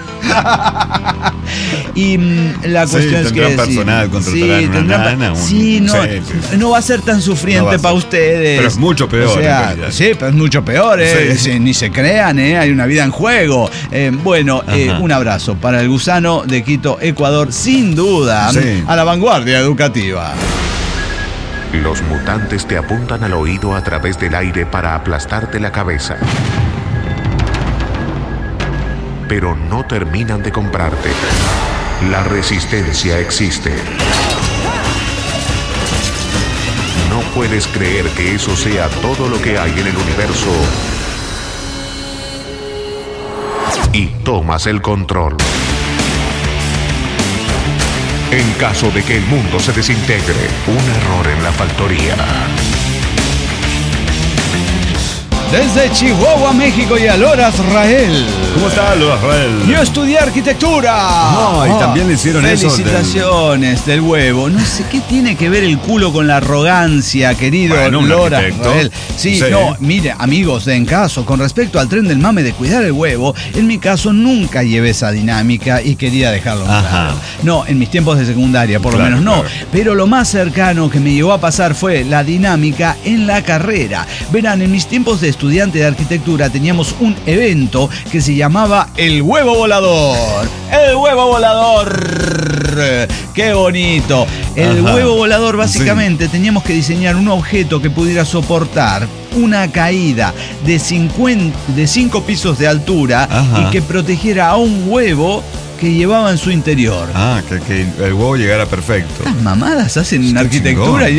Y la cuestión es que personal, contratarán una nana, no va a ser tan sufriente para ustedes. Pero es mucho peor, o sea, sí, pero es mucho peor, ni se crean, hay una vida en juego. Un abrazo para el gusano de Quito, Ecuador, sin duda, a la vanguardia educativa. Los mutantes te apuntan al oído a través del aire para aplastarte la cabeza, pero no terminan de comprarte. La resistencia existe. No puedes creer que eso sea todo lo que hay en el universo y tomas el control. En caso de que el mundo se desintegre, un error en la factoría. Desde Chihuahua, México, y Alora, Israel. ¿Cómo está, Alora, Israel? Yo estudié arquitectura. Y también le hicieron felicitaciones del huevo. No sé qué tiene que ver el culo con la arrogancia, querido Alora, Israel. Sí, no, mire, amigos, en caso, con respecto al tren del mame de cuidar el huevo, en mi caso nunca llevé esa dinámica y quería dejarlo claro. No, en mis tiempos de secundaria, por lo menos no. Pero lo más cercano que me llegó a pasar fue la dinámica en la carrera. Verán, en mis tiempos de estudiante de arquitectura teníamos un evento que se llamaba el huevo volador. ¡El huevo volador! ¡Qué bonito! El huevo volador, básicamente, teníamos que diseñar un objeto que pudiera soportar una caída de 5 pisos de altura y que protegiera a un huevo que llevaba en su interior. Que el huevo llegara perfecto. Estas mamadas hacen en arquitectura.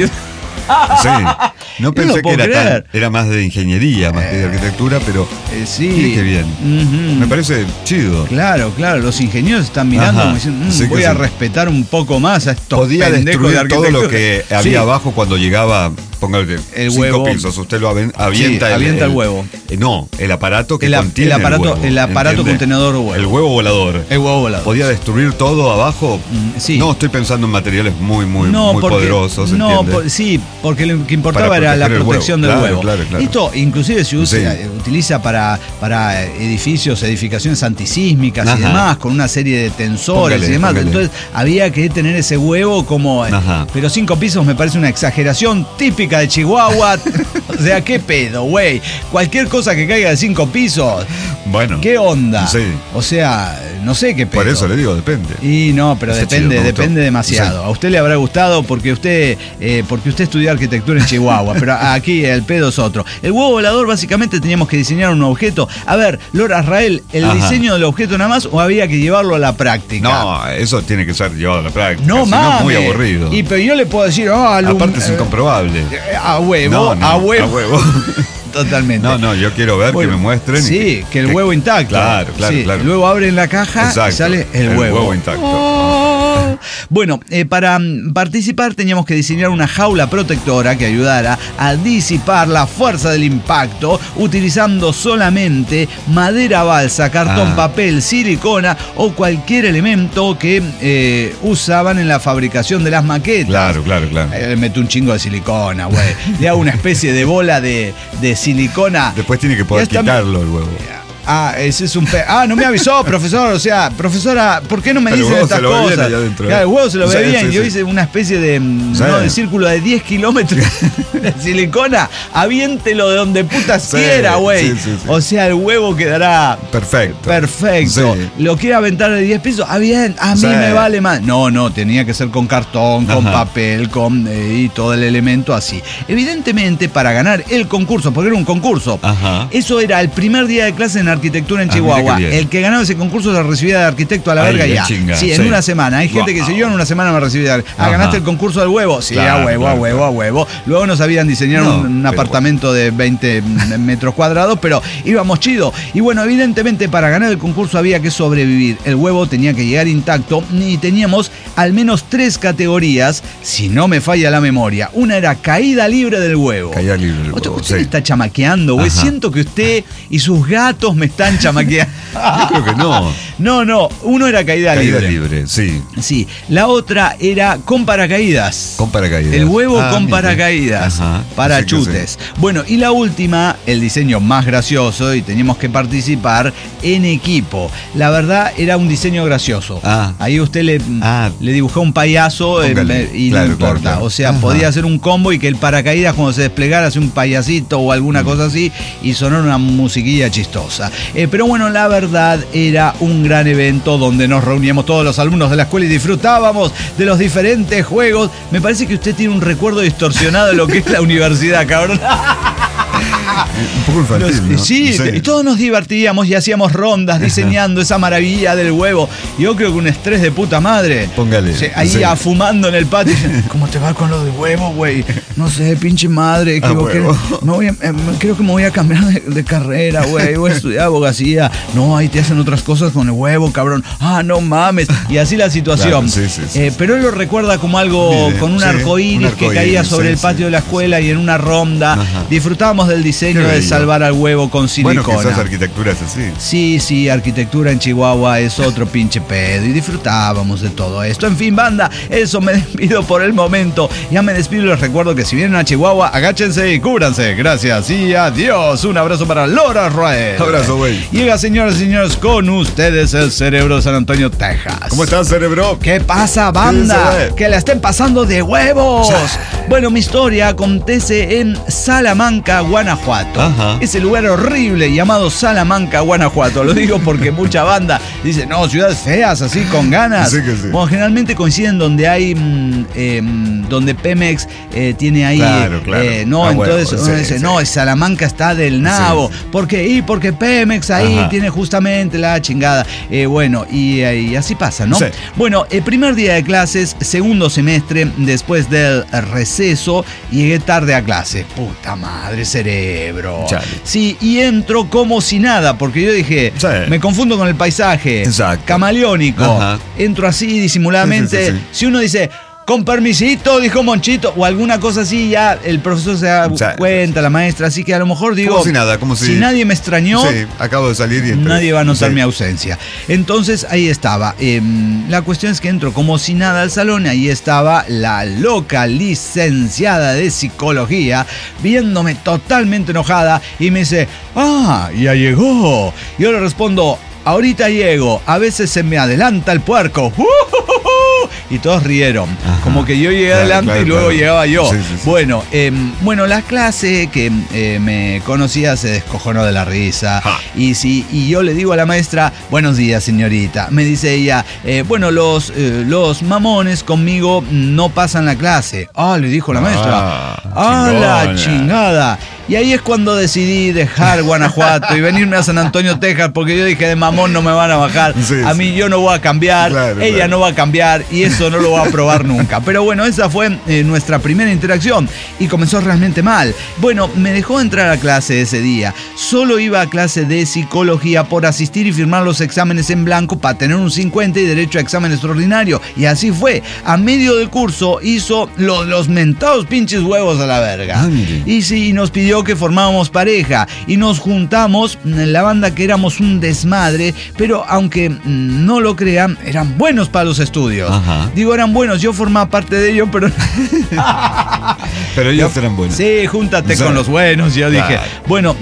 No pensé que era más de ingeniería, más que de arquitectura, pero qué bien. Me parece chido. Claro, los ingenieros están mirando como diciendo, voy a respetar un poco más a estos Podía pendejos destruir de arquitectura. todo lo que había abajo cuando llegaba, póngale, el 5 huevo, pisos, usted lo avienta el huevo. No, el aparato que contiene el aparato contenedor huevo. El huevo volador. El huevo volador. ¿Podía destruir todo abajo? No, estoy pensando en materiales muy poderosos, ¿entiende? Porque lo que importaba era la protección del huevo. Claro. Esto inclusive se utiliza para edificios, edificaciones antisísmicas y demás, con una serie de tensores y demás. Entonces había que tener ese huevo como... Pero 5 pisos me parece una exageración típica de Chihuahua. O sea, ¿qué pedo, güey? Cualquier cosa que caiga de 5 pisos. Bueno. ¿Qué onda? Sí. O sea, no sé qué pedo. Por eso le digo, depende. Y no, pero depende demasiado. A usted le habrá gustado porque usted estudió arquitectura en Chihuahua, pero aquí el pedo es otro. El huevo volador, básicamente teníamos que diseñar un objeto. A ver, Lora Israel, ¿el diseño del objeto nada más o había que llevarlo a la práctica? No, eso tiene que ser llevado a la práctica. No mames. Es muy aburrido. Pero yo le puedo decir, aparte es incomprobable. A huevo. Totalmente. No, yo quiero ver que me muestren. Sí, que el huevo intacto. Claro. El huevo abre en la caja y sale el huevo. El huevo intacto. Bueno, para participar teníamos que diseñar una jaula protectora que ayudara a disipar la fuerza del impacto utilizando solamente madera balsa, cartón, papel, silicona o cualquier elemento que usaban en la fabricación de las maquetas. Claro. Le meto un chingo de silicona, güey. Le hago una especie de bola de silicona. Después tiene que poder quitarlo el huevo. Ese es un no me avisó, profesor. O sea, profesora, ¿por qué no me dicen estas cosas? Claro, el huevo se lo bebían. Yo hice una especie de círculo de 10 kilómetros de silicona. Aviéntelo de donde putas quiera, güey. Sí. O sea, el huevo quedará perfecto. Sí. Lo quiere aventar de 10 pisos. Bien, a mí me vale más. No, tenía que ser con cartón, con papel, y todo el elemento así. Evidentemente, para ganar el concurso, porque era un concurso, eso era el primer día de clase en arquitectura en Chihuahua. El que ganaba ese concurso se recibía de arquitecto a la verga ya. Sí, en una semana. Hay gente que dice, yo en una semana me recibí de ganaste el concurso del huevo. Sí, claro, a huevo. Luego no sabían diseñar un apartamento de 20 metros cuadrados, pero íbamos chido. Y bueno, evidentemente para ganar el concurso había que sobrevivir. El huevo tenía que llegar intacto y teníamos al menos 3 categorías, si no me falla la memoria. Una era caída libre del huevo. Caída libre del huevo. Usted está chamaqueando, güey. Siento que usted y sus gatos me están chamaqueando. Yo creo que no. No. Uno era caída libre. Sí. Sí. La otra era con paracaídas. Con paracaídas. El huevo con paracaídas. Parachutes. Sí. Bueno, y la última, el diseño más gracioso, y teníamos que participar en equipo. La verdad, era un diseño gracioso. Ahí usted le dibujó un payaso y no importa. Claro. O sea, podía hacer un combo y que el paracaídas cuando se desplegara hace un payasito o alguna cosa así y sonar una musiquilla chistosa. Pero bueno, la verdad era un gran evento donde nos reuníamos todos los alumnos de la escuela y disfrutábamos de los diferentes juegos. Me parece que usted tiene un recuerdo distorsionado de lo que es la universidad, cabrón. Un poco infantil, ¿no? Sí, y todos nos divertíamos y hacíamos rondas diseñando esa maravilla del huevo. Yo creo que un estrés de puta madre. Póngale. Ahí afumando en el patio. ¿Cómo te va con lo de huevo, güey? No sé, pinche madre. Creo que me voy a cambiar de carrera, güey. Voy a estudiar abogacía. No, ahí te hacen otras cosas con el huevo, cabrón. No mames. Y así la situación. Claro, pero él lo recuerda como algo con un arcoíris que caía sobre el patio de la escuela y en una ronda. Disfrutábamos del diseño de salvar al huevo con silicona. Bueno, quizás arquitectura es así. Sí, arquitectura en Chihuahua es otro pinche pedo y disfrutábamos de todo esto. En fin, banda, eso me despido por el momento. Ya me despido y les recuerdo que si vienen a Chihuahua, agáchense y cúbranse. Gracias y adiós. Un abrazo para Laura Roel. Abrazo, güey. Llega, señoras y señores, con ustedes el Cerebro de San Antonio, Texas. ¿Cómo estás, Cerebro? ¿Qué pasa, banda? Que la estén pasando de huevos. Bueno, mi historia acontece en Salamanca, Guanajuato. Ese lugar horrible llamado Salamanca, Guanajuato. Lo digo porque mucha banda dice, no, ciudades feas, así con ganas. Sí que sí. Bueno, generalmente coinciden donde hay, donde Pemex tiene ahí. Claro. Entonces uno dice, no, Salamanca está del nabo. Sí. ¿Por qué? Y porque Pemex ahí tiene justamente la chingada. Bueno, y así pasa, ¿no? Sí. Bueno, el primer día de clases, segundo semestre, después del receso, llegué tarde a clase. Puta madre, cerebro. Chale. Sí, y entro como si nada, porque yo dije, me confundo con el paisaje. Exacto. Camaleónico. Entro así disimuladamente. Sí. Si uno dice, con permisito, dijo Monchito, o alguna cosa así, ya el profesor se da cuenta, la maestra, así que a lo mejor digo, como si nada, como si nadie me extrañó, acabo de salir y entré. Nadie va a notar mi ausencia. Entonces ahí estaba. La cuestión es que entro como si nada al salón, y ahí estaba la loca licenciada de psicología, viéndome totalmente enojada, y me dice, ya llegó. Yo le respondo, ahorita llego, a veces se me adelanta el puerco. Y todos rieron. Como que yo llegué adelante y luego llegaba yo. Sí. Bueno, la clase que me conocía se descojonó de la risa. Y yo le digo a la maestra, buenos días, señorita. Me dice ella, los mamones conmigo no pasan la clase. Le dijo la maestra. ¡Ah, la chingada! Y ahí es cuando decidí dejar Guanajuato y venirme a San Antonio, Texas, porque yo dije, de mamón no me van a bajar. A mí yo no voy a cambiar, ella no va a cambiar y eso no lo va a probar nunca. Pero bueno, esa fue nuestra primera interacción y comenzó realmente mal. Bueno, me dejó entrar a clase ese día. Solo iba a clase de psicología por asistir y firmar los exámenes en blanco para tener un 50 y derecho a examen extraordinario. Y así fue. A medio del curso hizo los mentados pinches huevos a la verga. Y sí, nos pidió que formábamos pareja y nos juntamos en la banda, que éramos un desmadre, pero aunque no lo crean, eran buenos para los estudios. Digo, eran buenos, yo formaba parte de ellos, pero pero ellos eran buenos. Sí, júntate con los buenos. Yo dije, bueno,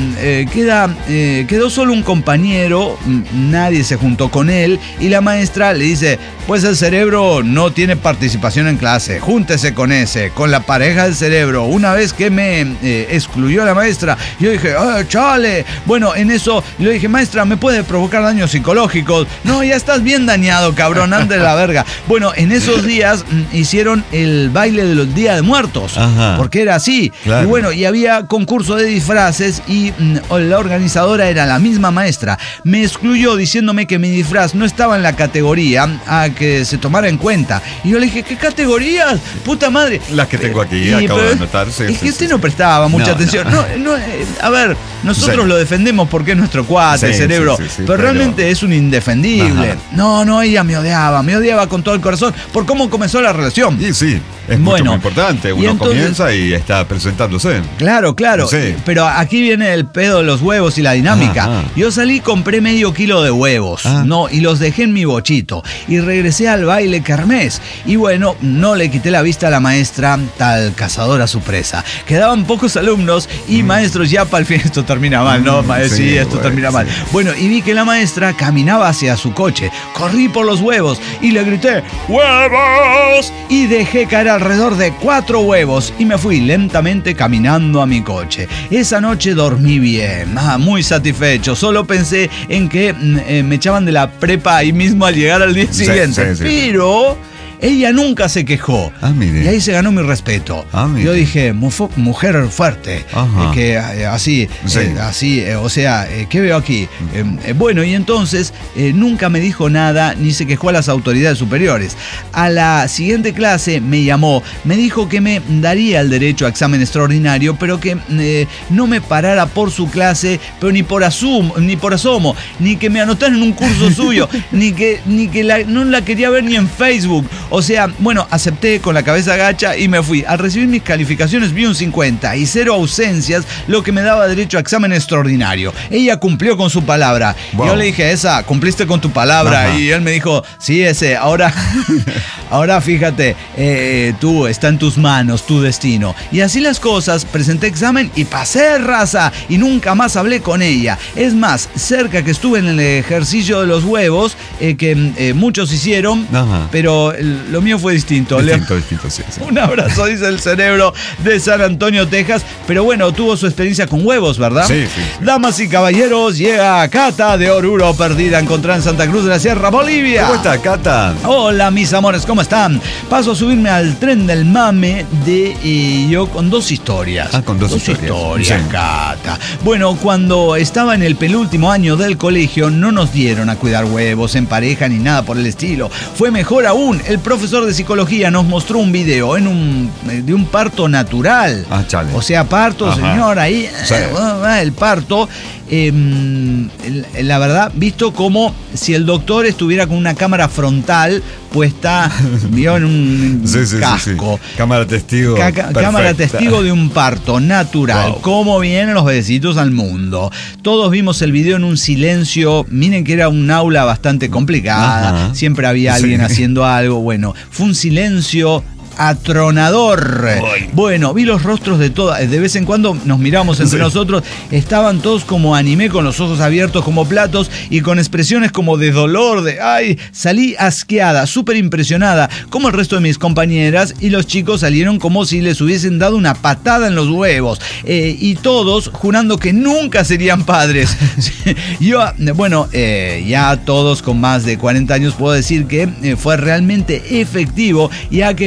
quedó solo un compañero, nadie se juntó con él y la maestra le dice, pues el cerebro no tiene participación en clase, júntese con la pareja del cerebro. Una vez que me excluyó la maestra, yo dije, chale. Bueno, en eso le dije, maestra, ¿me puede provocar daños psicológicos? No, ya estás bien dañado, cabrón, ande la verga. Bueno, en esos días hicieron el baile de los Días de Muertos, porque era así. Y bueno, y había concurso de disfraces y la organizadora era la misma maestra. Me excluyó diciéndome que mi disfraz no estaba en la categoría a que se tomara en cuenta. Y yo le dije, ¿qué categorías? Puta madre. Las que tengo aquí, acabo de anotar. Es que usted no prestaba mucha atención. A ver, nosotros lo defendemos porque es nuestro cuate, el cerebro, pero realmente es un indefendible. No, ella me odiaba con todo el corazón por cómo comenzó la relación. Sí, es mucho muy importante. Uno comienza y está presentándose. Claro, pero aquí viene el pedo de los huevos y la dinámica. Yo salí y compré medio kilo de huevos, y los dejé en mi bochito y regresé al baile kermés. Y bueno, no le quité la vista a la maestra, tal cazadora su presa. Quedaban pocos alumnos y maestros ya para el fin. Esto termina mal, ¿no? Termina mal. Bueno, y vi que la maestra caminaba hacia su coche. Corrí por los huevos y le grité, ¡huevos! Y dejé caer alrededor de 4 huevos y me fui lentamente caminando a mi coche. Esa noche dormí bien, muy satisfecho. Solo pensé en que me echaban de la prepa ahí mismo al llegar al día siguiente. Pero ella nunca se quejó. Y ahí se ganó mi respeto. Yo dije, mujer fuerte. O sea, ¿qué veo aquí? Bueno, y entonces nunca me dijo nada ni se quejó a las autoridades superiores. A la siguiente clase me llamó, me dijo que me daría el derecho a examen extraordinario, pero que no me parara por su clase, pero ni por asomo, ni que me anotara en un curso suyo, ni que no la quería ver ni en Facebook. O sea, bueno, acepté con la cabeza gacha y me fui. Al recibir mis calificaciones vi un 50 y 0 ausencias, lo que me daba derecho a examen extraordinario. Ella cumplió con su palabra. Yo le dije, cumpliste con tu palabra. Y él me dijo, sí, ahora fíjate, tú, está en tus manos, tu destino. Y así las cosas, presenté examen y pasé, raza, y nunca más hablé con ella. Es más, cerca que estuve en el ejercicio de los huevos, que muchos hicieron, pero lo mío fue distinto. Distinto, sí. Un abrazo, dice el cerebro de San Antonio, Texas. Pero bueno, tuvo su experiencia con huevos, ¿verdad? Sí. Damas y caballeros, llega Cata de Oruro, perdida, encontrada en Santa Cruz de la Sierra, Bolivia. ¿Cómo está, Cata? Hola, mis amores, ¿cómo están? Paso a subirme al tren del mame de yo con 2 historias. Con dos historias, Cata. Bueno, cuando estaba en el penúltimo año del colegio, no nos dieron a cuidar huevos en pareja ni nada por el estilo. Fue mejor aún, el profesor de psicología nos mostró un video de un parto natural. Chale. O sea, parto, señor, ahí, el parto. La verdad, visto como si el doctor estuviera con una cámara frontal puesta, vio, en un casco. Cámara testigo. Cámara testigo de un parto natural. Wow. Cómo vienen los bebecitos al mundo. Todos vimos el video en un silencio. Miren que era un aula bastante complicada. Siempre había alguien haciendo algo. Bueno, fue un silencio atronador. Bueno, vi los rostros de todas. De vez en cuando nos miramos entre nosotros. Estaban todos como anime, con los ojos abiertos como platos y con expresiones como de dolor, salí asqueada, súper impresionada, como el resto de mis compañeras, y los chicos salieron como si les hubiesen dado una patada en los huevos. Y todos jurando que nunca serían padres. Yo, ya todos con más de 40 años puedo decir que fue realmente efectivo, ya que poco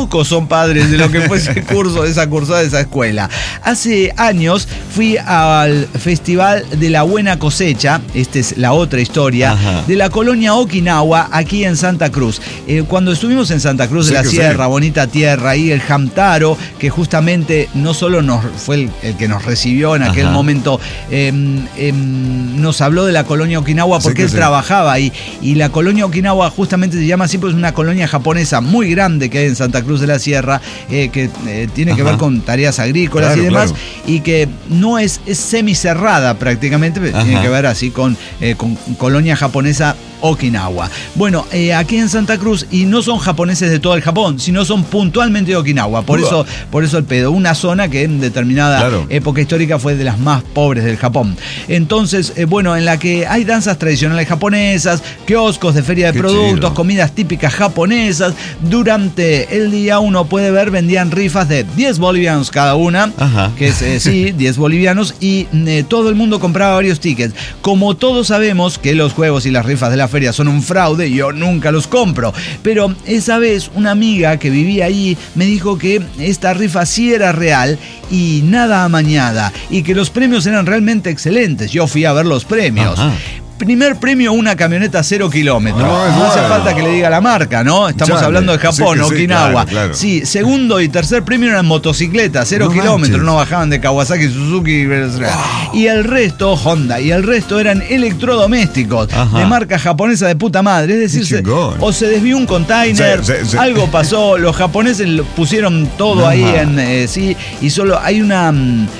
pocos son padres de lo que fue ese curso, esa cursada de esa escuela. Hace años fui al Festival de la Buena Cosecha, esta es la otra historia, de la colonia Okinawa, aquí en Santa Cruz. Cuando estuvimos en Santa Cruz de la Sierra, bonita tierra, ahí el Hamtaro, que justamente no solo fue el que nos recibió en aquel momento, nos habló de la colonia Okinawa porque él trabajaba ahí. Y la colonia Okinawa justamente se llama así porque es una colonia japonesa muy grande que hay en Santa Cruz de la Sierra, que tiene que ver con tareas agrícolas y demás, y que no es semicerrada prácticamente, tiene que ver así con colonia japonesa Okinawa. Bueno, aquí en Santa Cruz, y no son japoneses de todo el Japón, sino son puntualmente de Okinawa. Por eso el pedo. Una zona que en determinada época histórica fue de las más pobres del Japón. Entonces, en la que hay danzas tradicionales japonesas, kioscos de feria de productos, comidas típicas japonesas. Durante el día uno puede ver, vendían rifas de 10 bolivianos cada una, que es, 10 bolivianos, y todo el mundo compraba varios tickets. Como todos sabemos que los juegos y las rifas de la feria son un fraude, yo nunca los compro. Pero esa vez una amiga que vivía ahí me dijo que esta rifa sí era real y nada amañada, y que los premios eran realmente excelentes. Yo fui a ver los premios. Primer premio, una camioneta 0 kilómetros. No hace falta que le diga la marca, ¿no? Estamos hablando de Japón, Okinawa. Claro. Sí, segundo y tercer premio eran motocicletas, 0 kilómetros. No bajaban de Kawasaki, Suzuki. Y el resto, Honda. Y el resto eran electrodomésticos de marca japonesa de puta madre. Es decir, o se desvió un container, algo pasó. Los japoneses pusieron todo ahí y solo hay un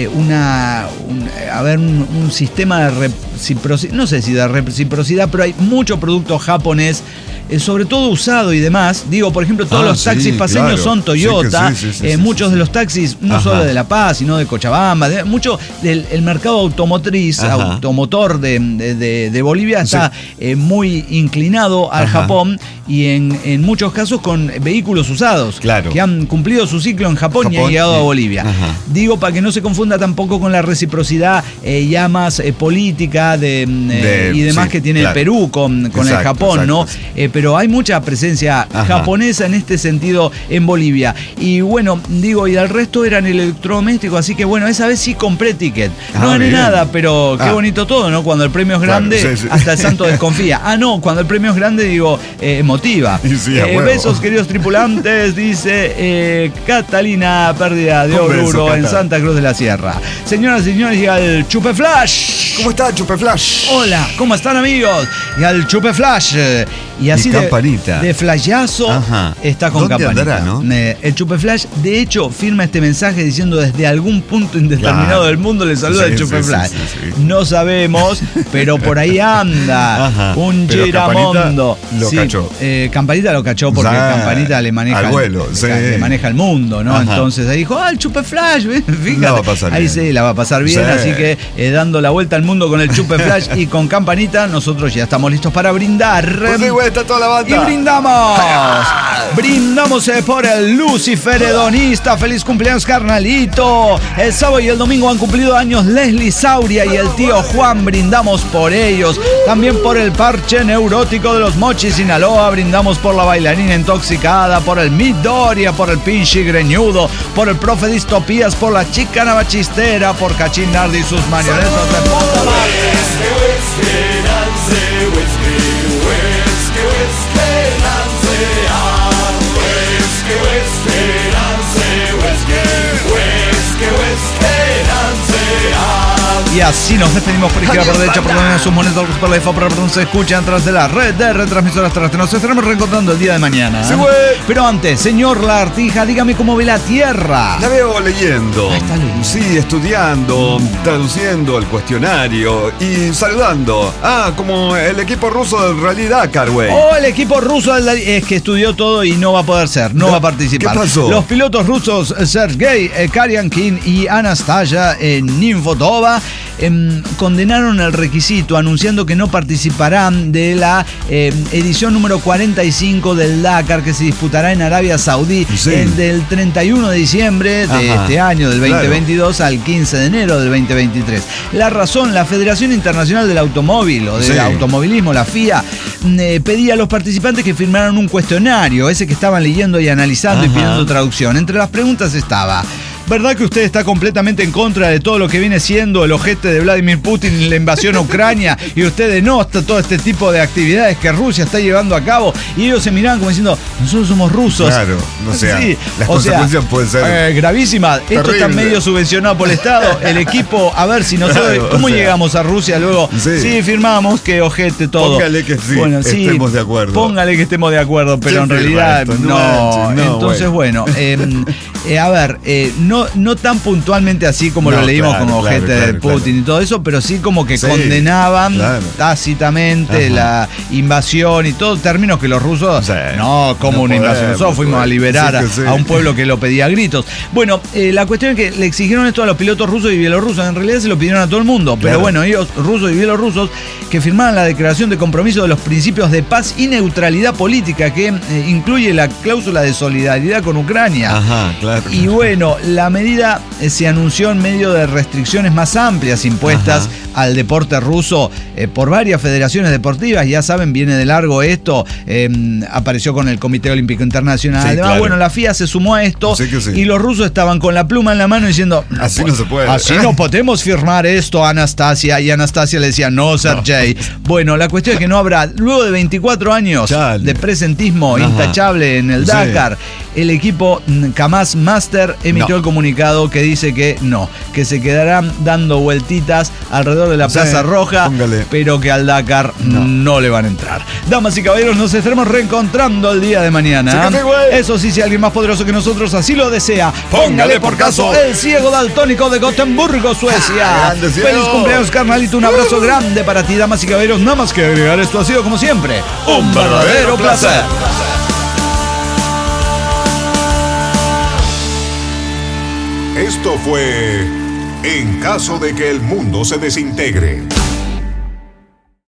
sistema de reciprocidad, no sé si de reciprocidad, pero hay mucho producto japonés, sobre todo usado y demás. Digo, por ejemplo, todos los taxis paseños son Toyota, muchos de los taxis, no solo de La Paz, sino de Cochabamba, mucho del mercado automotriz, automotor de Bolivia está muy inclinado al Japón, y en muchos casos con vehículos usados, que han cumplido su ciclo en Japón y han llegado a Bolivia. Digo, para que no se confunda tampoco con la reciprocidad ya más política y demás que tiene el Perú con el Japón, ¿no? Pero hay mucha presencia japonesa en este sentido en Bolivia. Y y el resto eran electrodomésticos, así que esa vez sí compré ticket. No gané nada, pero qué bonito todo, ¿no? Cuando el premio es grande, hasta el santo desconfía. Cuando el premio es grande, emotiva. Besos, queridos tripulantes, dice Catalina Pérdida de Oruro en Santa Cruz de la Sierra. Señoras y señores, llega el Chupe Flash. ¿Cómo está, Chupe Flash? Hola, ¿cómo están, amigos? Y al Chupe Flash. Y así de flashazo está con campanita. Andará, ¿no? El Chupe Flash, de hecho, firma este mensaje diciendo desde algún punto indeterminado del mundo le saluda el Chupe Flash. No sabemos, pero por ahí anda un Giramondo. Lo cachó. Campanita lo cachó porque Campanita le maneja al vuelo, le maneja el mundo, ¿no? Entonces ahí dijo, el Chupe Flash, fíjate. La va a pasar ahí bien. la va a pasar bien, así que dando la vuelta al mundo con el Chupe Flash y con Campanita, nosotros ya estamos listos para brindar. Está toda la banda. Y brindamos. Brindamos por el Lucifer hedonista. Feliz cumpleaños, carnalito. El sábado y el domingo han cumplido años Leslie Sauria y el tío Juan. Brindamos por ellos. También por el parche neurótico de los Mochis Sinaloa. Brindamos por la bailarina intoxicada, por el Midoriya, por el pinche greñudo, por el profe Distopías, por la chica navachistera, por Cachín Nardi y sus marionetas de puta madre. Y así nos despedimos por izquierda, por derecha, por donde sus monedas, por la IFA, por donde se escuchan tras de la red de retransmisoras terrestres. Nos estaremos reencontrando el día de mañana. Sí, güey. Pero antes, señor Lagartija, dígame cómo ve la Tierra. La veo leyendo. Está leyendo. Sí, estudiando, traduciendo el cuestionario y saludando. Como el equipo ruso del Rally Dakar, güey. El equipo ruso es que estudió todo y no va a poder ser, no va a participar. ¿Qué pasó? Los pilotos rusos Sergei Karyankin y Anastasia Ninfotova condenaron el requisito anunciando que no participarán de la edición número 45 del Dakar que se disputará en Arabia Saudí del 31 de diciembre de este año, del 2022, al 15 de enero del 2023. La razón, la Federación Internacional del Automóvil o del Automovilismo, la FIA, pedía a los participantes que firmaran un cuestionario, ese que estaban leyendo y analizando y pidiendo traducción. Entre las preguntas estaba: ¿verdad que usted está completamente en contra de todo lo que viene siendo el ojete de Vladimir Putin en la invasión a Ucrania y usted denota todo este tipo de actividades que Rusia está llevando a cabo? Y ellos se miraban como diciendo, nosotros somos rusos. Claro, o sea, las consecuencias pueden ser gravísimas. Esto está medio subvencionado por el Estado. El equipo, a ver si nosotros, ¿cómo llegamos a Rusia luego? Sí, firmamos, que ojete todo. Póngale que estemos de acuerdo. Póngale que estemos de acuerdo, pero en realidad no. Entonces, bueno, a ver, no tan puntualmente así como lo leímos como ojete de Putin y todo eso, pero sí como que condenaban tácitamente la invasión y todo, términos que los rusos, una invasión, nosotros fuimos a liberar a un pueblo que lo pedía a gritos. Bueno, la cuestión es que le exigieron esto a los pilotos rusos y bielorrusos, en realidad se lo pidieron a todo el mundo, pero bueno, ellos, rusos y bielorrusos, que firmaran la declaración de compromiso de los principios de paz y neutralidad política, que incluye la cláusula de solidaridad con Ucrania. Y bueno, la medida se anunció en medio de restricciones más amplias impuestas al deporte ruso por varias federaciones deportivas. Ya saben, viene de largo esto, apareció con el Comité Olímpico Internacional. Además, bueno, la FIA se sumó a esto y los rusos estaban con la pluma en la mano diciendo, así no se puede. Así no podemos firmar esto, Anastasia. Y Anastasia le decía, no, Sergei. Bueno, la cuestión es que no habrá, luego de 24 años de presentismo intachable en el Dakar, el equipo Kamaz Master emitió el comunicado que dice que que se quedarán dando vueltitas alrededor de la Plaza Roja, pero que al Dakar no le van a entrar. Damas y caballeros, nos estaremos reencontrando el día de mañana. Eso sí, si alguien más poderoso que nosotros así lo desea, póngale por caso el ciego daltónico de Gotemburgo, Suecia. Feliz cumpleaños, carnalito, un abrazo grande para ti, damas y caballeros. Nada más que agregar, esto ha sido como siempre un verdadero placer. Esto fue En caso de que el mundo se desintegre.